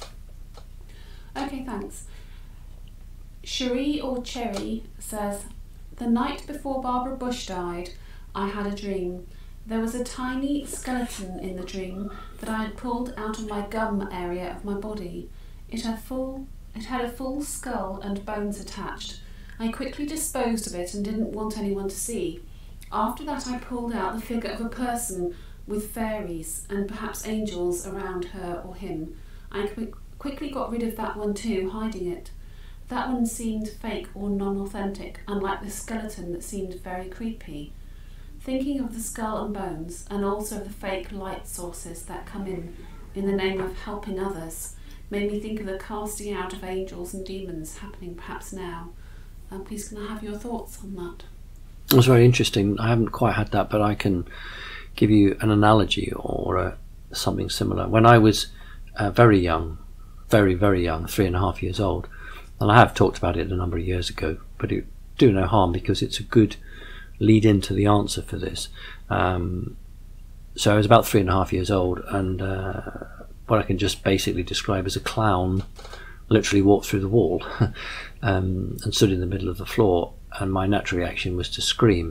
Okay, thanks. Cherie or Cherry says, the night before Barbara Bush died, I had a dream. There was a tiny skeleton in the dream that I had pulled out of my gum area of my body. It had a full skull and bones attached. I quickly disposed of it and didn't want anyone to see. After that I pulled out the figure of a person with fairies and perhaps angels around her or him. I quickly got rid of that one too, hiding it. That one seemed fake or non-authentic, unlike the skeleton that seemed very creepy. Thinking of the skull and bones, and also the fake light sources that come in the name of helping others, made me think of the casting out of angels and demons happening perhaps now. Please can I have your thoughts on that? It was very interesting. I haven't quite had that, but I can give you an analogy or something similar. When I was very young, very, very young, 3.5 years old, and I have talked about it a number of years ago, but it do no harm because it's a good lead into the answer for this. So I was about 3.5 years old, and what I can just basically describe as a clown literally walked through the wall and stood in the middle of the floor, and my natural reaction was to scream.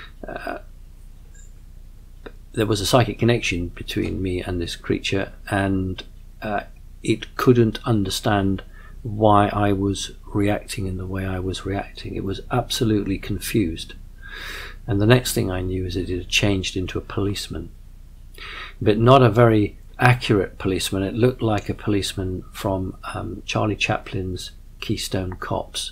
There was a psychic connection between me and this creature, and it couldn't understand why I was reacting in the way I was reacting. It was absolutely confused. And the next thing I knew is that it had changed into a policeman, but not a very accurate policeman. It looked like a policeman from Charlie Chaplin's Keystone Cops.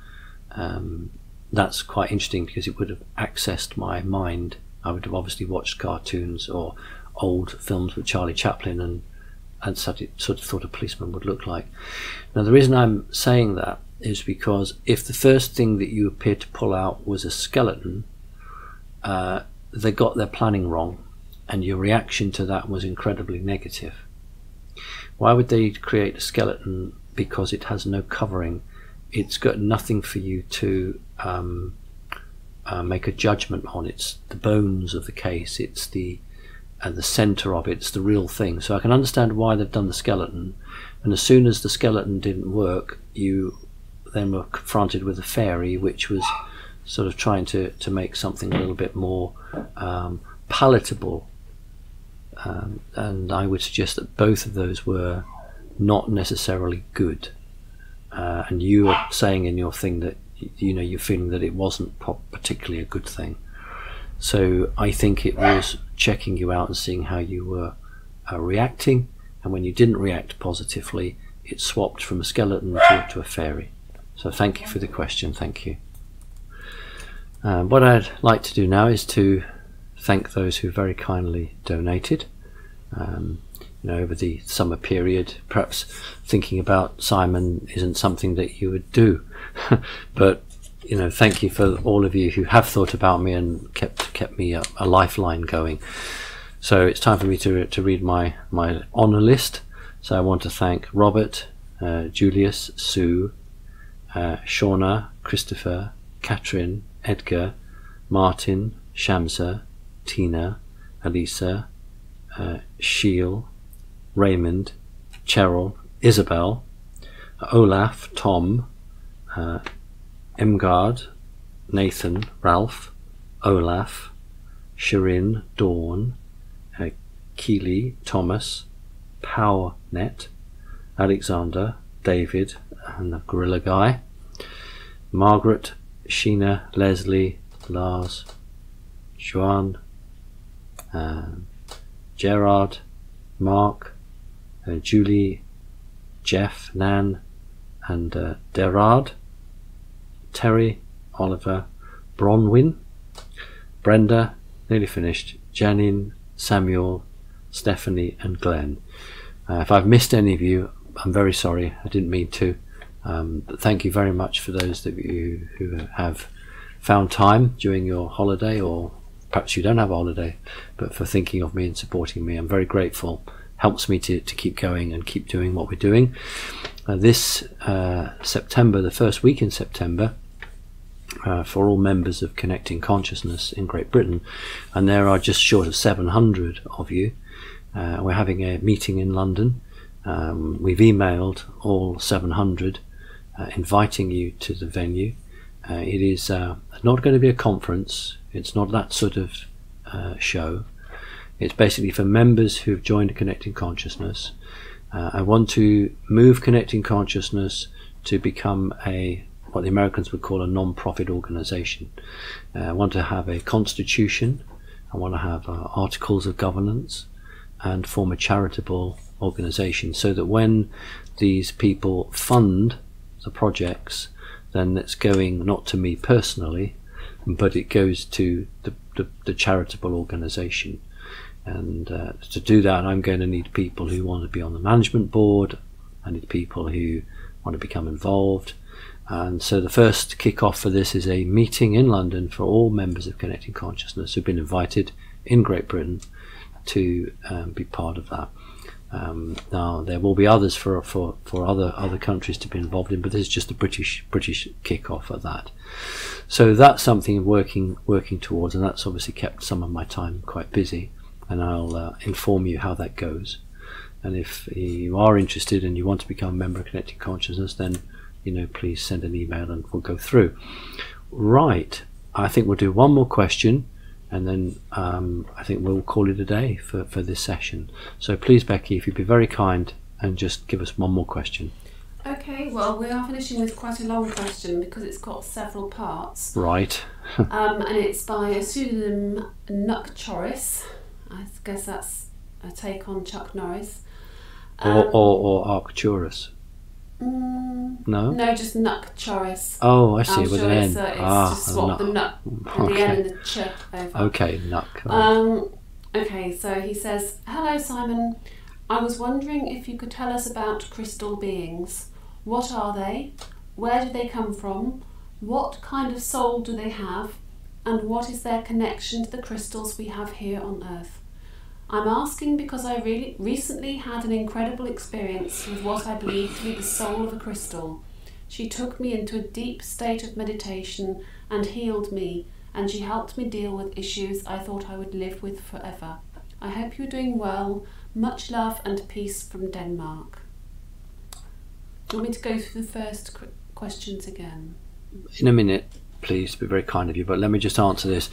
That's quite interesting because it would have accessed my mind. I would have obviously watched cartoons or old films with Charlie Chaplin and sort of thought a policeman would look like. Now the reason I'm saying that is because if the first thing that you appeared to pull out was a skeleton, they got their planning wrong, and your reaction to that was incredibly negative. Why would they create a skeleton? Because it has no covering. It's got nothing for you to make a judgment on. It's the bones of the case. It's the center of it. It's the real thing. So I can understand why they've done the skeleton. And as soon as the skeleton didn't work, you then were confronted with a fairy, which was sort of trying to make something a little bit more palatable. And I would suggest that both of those were not necessarily good. And you are saying in your thing that you're feeling that it wasn't particularly a good thing. So I think it was checking you out and seeing how you were reacting, and when you didn't react positively, it swapped from a skeleton to a fairy. So thank you for the question. Thank you. What I'd like to do now is to thank those who very kindly donated. over the summer period. Perhaps thinking about Simon isn't something that you would do, but thank you for all of you who have thought about me and kept me a lifeline going. So it's time for me to read my honour list. So I want to thank Robert, Julius, Sue, Shauna, Christopher, Catherine, Edgar, Martin, Shamsa, Tina, Elisa, Sheil, Raymond, Cheryl, Isabel, Olaf, Tom, Emgard, Nathan, Ralph, Olaf, Shirin, Dawn, Keely, Thomas, PowerNet, Alexander, David, and the Gorilla Guy, Margaret, Sheena, Leslie, Lars, Joan, Gerard, Mark, Julie, Jeff, Nan, and Derard, Terry, Oliver, Bronwyn, Brenda, nearly finished, Janine, Samuel, Stephanie, and Glenn. If I've missed any of you, I'm very sorry. I didn't mean to. But thank you very much for those of you who have found time during your holiday, or perhaps you don't have a holiday, but for thinking of me and supporting me. I'm very grateful. Helps me to keep going and keep doing what we're doing. This September, the first week in September, for all members of Connecting Consciousness in Great Britain, and there are just short of 700 of you, we're having a meeting in London. We've emailed all 700 inviting you to the venue. It is not going to be a conference. It's not that sort of show. It's basically for members who've joined Connecting Consciousness. I want to move Connecting Consciousness to become what the Americans would call a non-profit organization. I want to have a constitution. I want to have articles of governance and form a charitable organization, so that when these people fund the projects, then it's going not to me personally, but it goes to the charitable organization. And to do that, I'm going to need people who want to be on the management board. I need people who want to become involved. And so the first kick-off for this is a meeting in London for all members of Connecting Consciousness who've been invited in Great Britain to be part of that. Now there will be others for other countries to be involved in, but this is just a British kick-off at that. So that's something working towards, and that's obviously kept some of my time quite busy, and I'll inform you how that goes. And if you are interested and you want to become a member of Connecting Consciousness, then please send an email and we'll go through. Right, I think we'll do one more question, and then I think we'll call it a day for this session. So please, Becky, if you'd be very kind and just give us one more question. Okay, well, we are finishing with quite a long question because it's got several parts. Right. And it's by a pseudonym Nuck Choris. I guess that's a take on Chuck Norris. Or Arcturus. No, just Nuck Choris. Oh, I see, with an N. It's just swap the Nuck and the N and the Ch over. Okay, Nuck. Okay, so he says, "Hello, Simon. I was wondering if you could tell us about crystal beings. What are they? Where do they come from? What kind of soul do they have? And what is their connection to the crystals we have here on Earth? I'm asking because I really recently had an incredible experience with what I believe to be the soul of a crystal. She took me into a deep state of meditation and healed me, and she helped me deal with issues I thought I would live with forever. I hope you're doing well. Much love and peace from Denmark." Do you want me to go through the first questions again? In a minute, please. Be very kind of you, but let me just answer this.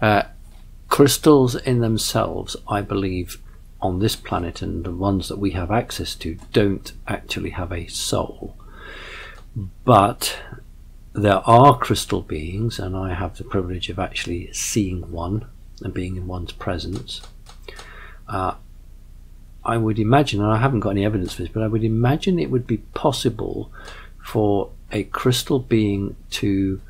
Crystals in themselves, I believe, on this planet and the ones that we have access to, don't actually have a soul. But there are crystal beings, and I have the privilege of actually seeing one and being in one's presence. I would imagine, and I haven't got any evidence for this, but I would imagine it would be possible for a crystal being to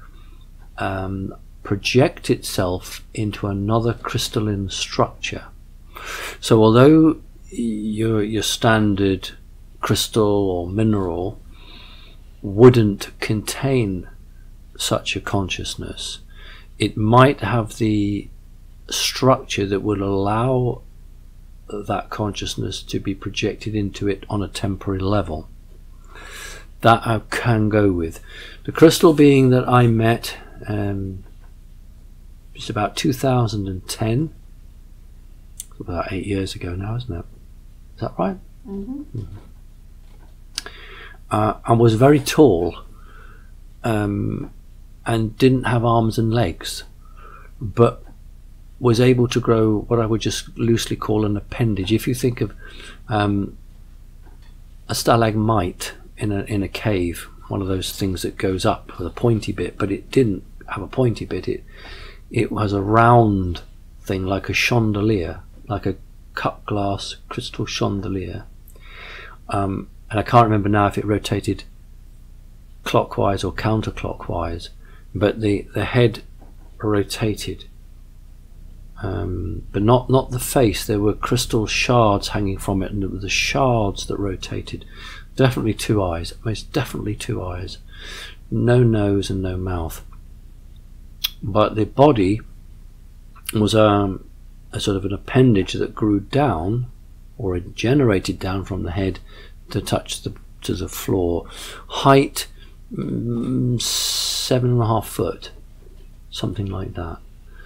project itself into another crystalline structure. So although your standard crystal or mineral wouldn't contain such a consciousness. It might have the structure that would allow that consciousness to be projected into it on a temporary level. That I can go with. The crystal being that I met, it's about 2010. It's about 8 years ago now, isn't it? Is that right? Mm-hmm. And was very tall, and didn't have arms and legs, but was able to grow what I would just loosely call an appendage. If you think of a stalagmite in a cave, one of those things that goes up with a pointy bit, but it didn't have a pointy bit. It was a round thing, like a chandelier, like a cut glass crystal chandelier. And I can't remember now if it rotated clockwise or counterclockwise, but the head rotated, but not the face. There were crystal shards hanging from it, and it was the shards that rotated. Definitely two eyes, most definitely two eyes, no nose and no mouth. But the body was a sort of an appendage that grew down, or it generated down from the head to touch to the floor. Height 7.5 foot, something like that.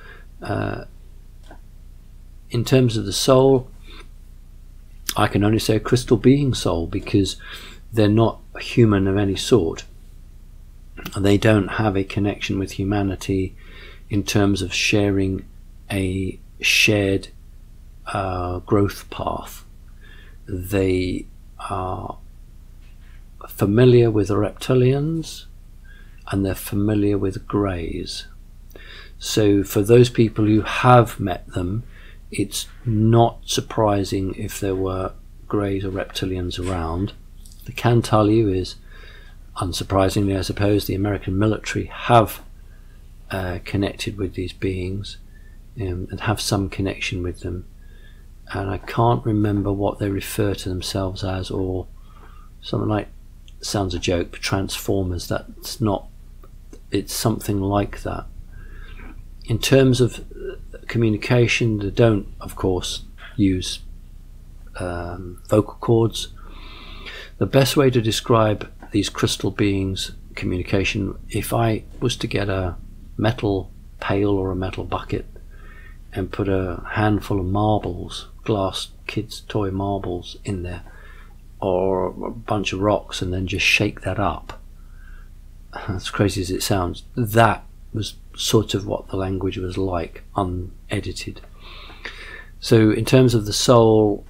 In terms of the soul, I can only say a crystal being soul, because they're not human of any sort. They don't have a connection with humanity in terms of sharing a shared growth path. They are familiar with the reptilians, and they're familiar with greys. So for those people who have met them, it's not surprising if there were greys or reptilians around. I can tell you is, unsurprisingly I suppose, the American military have connected with these beings and have some connection with them, and I can't remember what they refer to themselves as, or something like, sounds a joke, but Transformers. That's not, it's something like that. In terms of communication, they don't, of course, use vocal cords. The best way to describe these crystal beings' communication, if I was to get a metal pail or a metal bucket and put a handful of marbles, glass kids' toy marbles in there, or a bunch of rocks, and then just shake that up, as crazy as it sounds, that was sort of what the language was like, unedited. So in terms of the soul,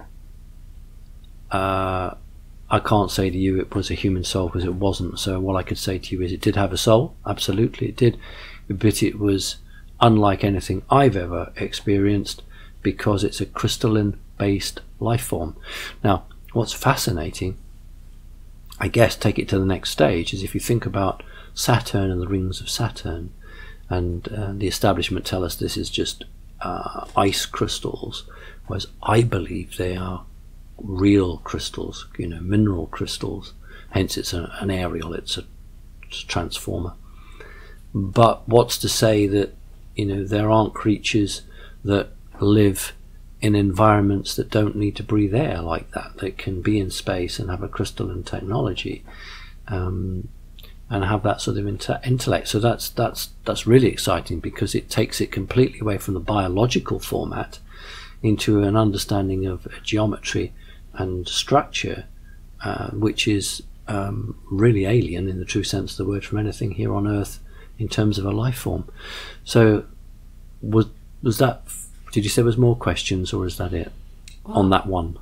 I can't say to you it was a human soul, because it wasn't. So what I could say to you is it did have a soul, absolutely it did, but it was unlike anything I've ever experienced, because it's a crystalline based life form. Now what's fascinating, I guess, take it to the next stage, is if you think about Saturn and the rings of Saturn, and the establishment tell us this is just ice crystals, whereas I believe they are real crystals, mineral crystals, hence it's an aerial, it's a transformer. But what's to say that there aren't creatures that live in environments that don't need to breathe air like that can be in space and have a crystalline technology, and have that sort of intellect. So that's really exciting, because it takes it completely away from the biological format into an understanding of geometry and structure, which is really alien in the true sense of the word from anything here on Earth in terms of a life form. So was that, did you say there was more questions, or is that it on that one?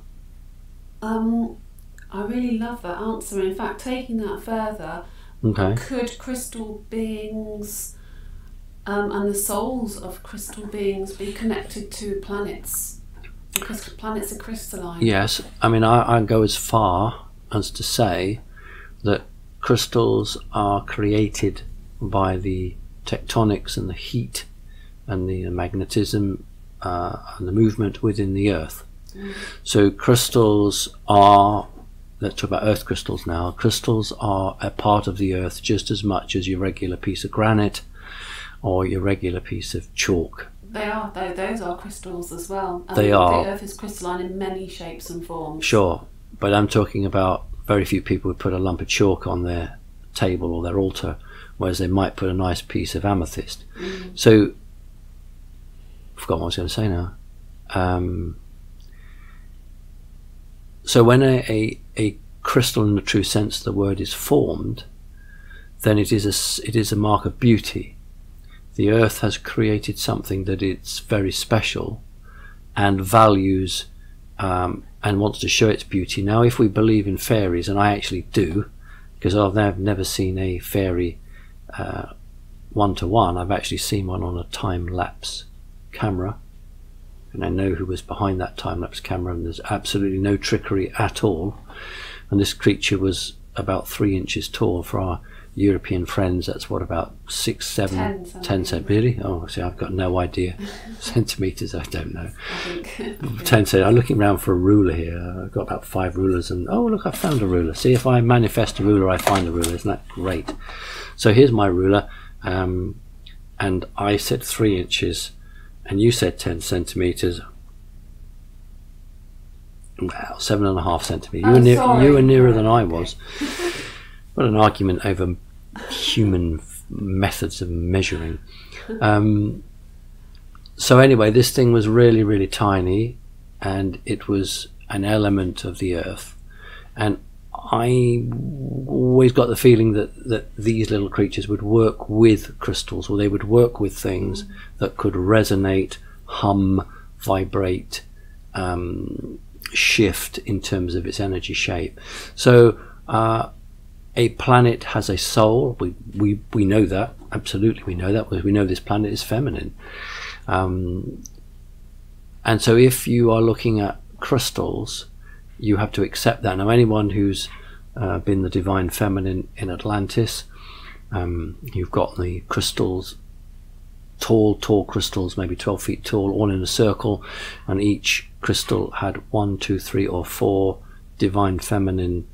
I really love that answer. In fact, taking that further, okay, could crystal beings and the souls of crystal beings be connected to planets? Because planets are crystalline. Yes, I mean I go as far as to say that crystals are created by the tectonics and the heat and the magnetism and the movement within the Earth. So crystals are, let's talk about earth crystals now. Crystals are a part of the earth just as much as your regular piece of granite or your regular piece of chalk. They are, though. Those are crystals as well. They are. The earth is crystalline in many shapes and forms. Sure, but I'm talking about very few people would put a lump of chalk on their table or their altar, whereas they might put a nice piece of amethyst. So, I forgot what I was going to say now. So when a crystal in the true sense of the word is formed, then it is a mark of beauty. The earth has created something that it's very special and values and wants to show its beauty. Now, if we believe in fairies, and I actually do, because I've never seen a fairy one-to-one, I've actually seen one on a time-lapse camera, and I know who was behind that time-lapse camera, and there's absolutely no trickery at all. And this creature was about 3 inches tall. For our European friends, that's what, about 6, 7, 10 centimeters? Really? Oh, see, I've got no idea. Centimeters, I don't know. I think 10 centimeters. I'm looking around for a ruler here. I've got about 5 rulers, and oh, look, I found a ruler. See, if I manifest a ruler, I find a ruler. Isn't that great? So here's my ruler, and I said 3 inches, and you said 10 centimeters. Wow, 7.5 centimeters. You were nearer than I was. What an argument over human methods of measuring. So anyway, this thing was really, really tiny, and it was an element of the earth. And I always got the feeling that these little creatures would work with crystals, or they would work with things that could resonate, hum, vibrate, shift in terms of its energy shape. So a planet has a soul. We know that, absolutely we know that, because we know this planet is feminine. And so if you are looking at crystals, you have to accept that. Now, anyone who's been the divine feminine in Atlantis, you've got the crystals, tall crystals, maybe 12 feet tall, all in a circle, and each crystal had 1, 2, 3 or 4 divine feminine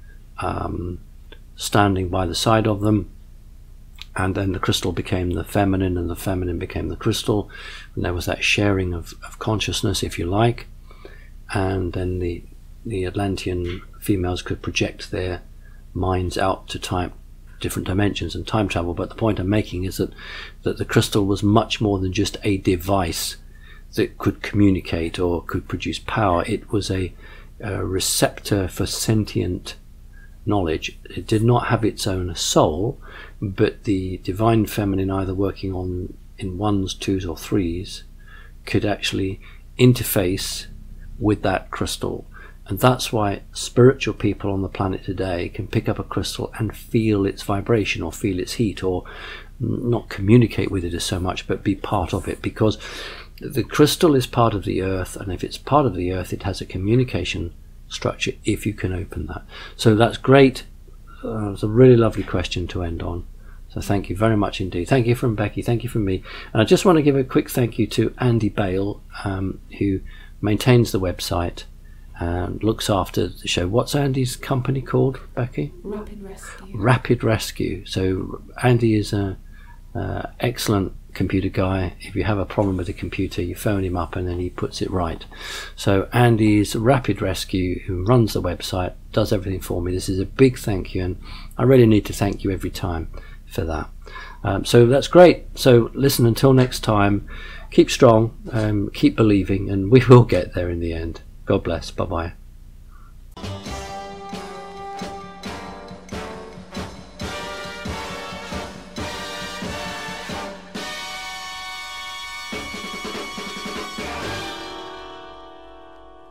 standing by the side of them, and then the crystal became the feminine and the feminine became the crystal, and there was that sharing of consciousness, if you like, and then the Atlantean females could project their minds out to different dimensions and time travel. But the point I'm making is that the crystal was much more than just a device that could communicate or could produce power. It was a receptor for sentient knowledge. It did not have its own soul, but the divine feminine, either working in 1s, 2s or 3s, could actually interface with that crystal. And that's why spiritual people on the planet today can pick up a crystal and feel its vibration or feel its heat, or not communicate with it as so much, but be part of it, because the crystal is part of the earth, and if it's part of the earth, it has a communication structure if you can open that. So that's great. It's a really lovely question to end on. So thank you very much indeed. Thank you from Becky, thank you from me. And I just want to give a quick thank you to Andy Bale, who maintains the website and looks after the show. What's Andy's company called, Becky? Rapid Rescue. Rapid Rescue. So Andy is an excellent computer guy. If you have a problem with a computer, you phone him up and then he puts it right. So Andy's Rapid Rescue, who runs the website, does everything for me. This is a big thank you, and I really need to thank you every time for that. So that's great. So listen, until next time, keep strong, keep believing, and we will get there in the end. God bless. Bye-bye.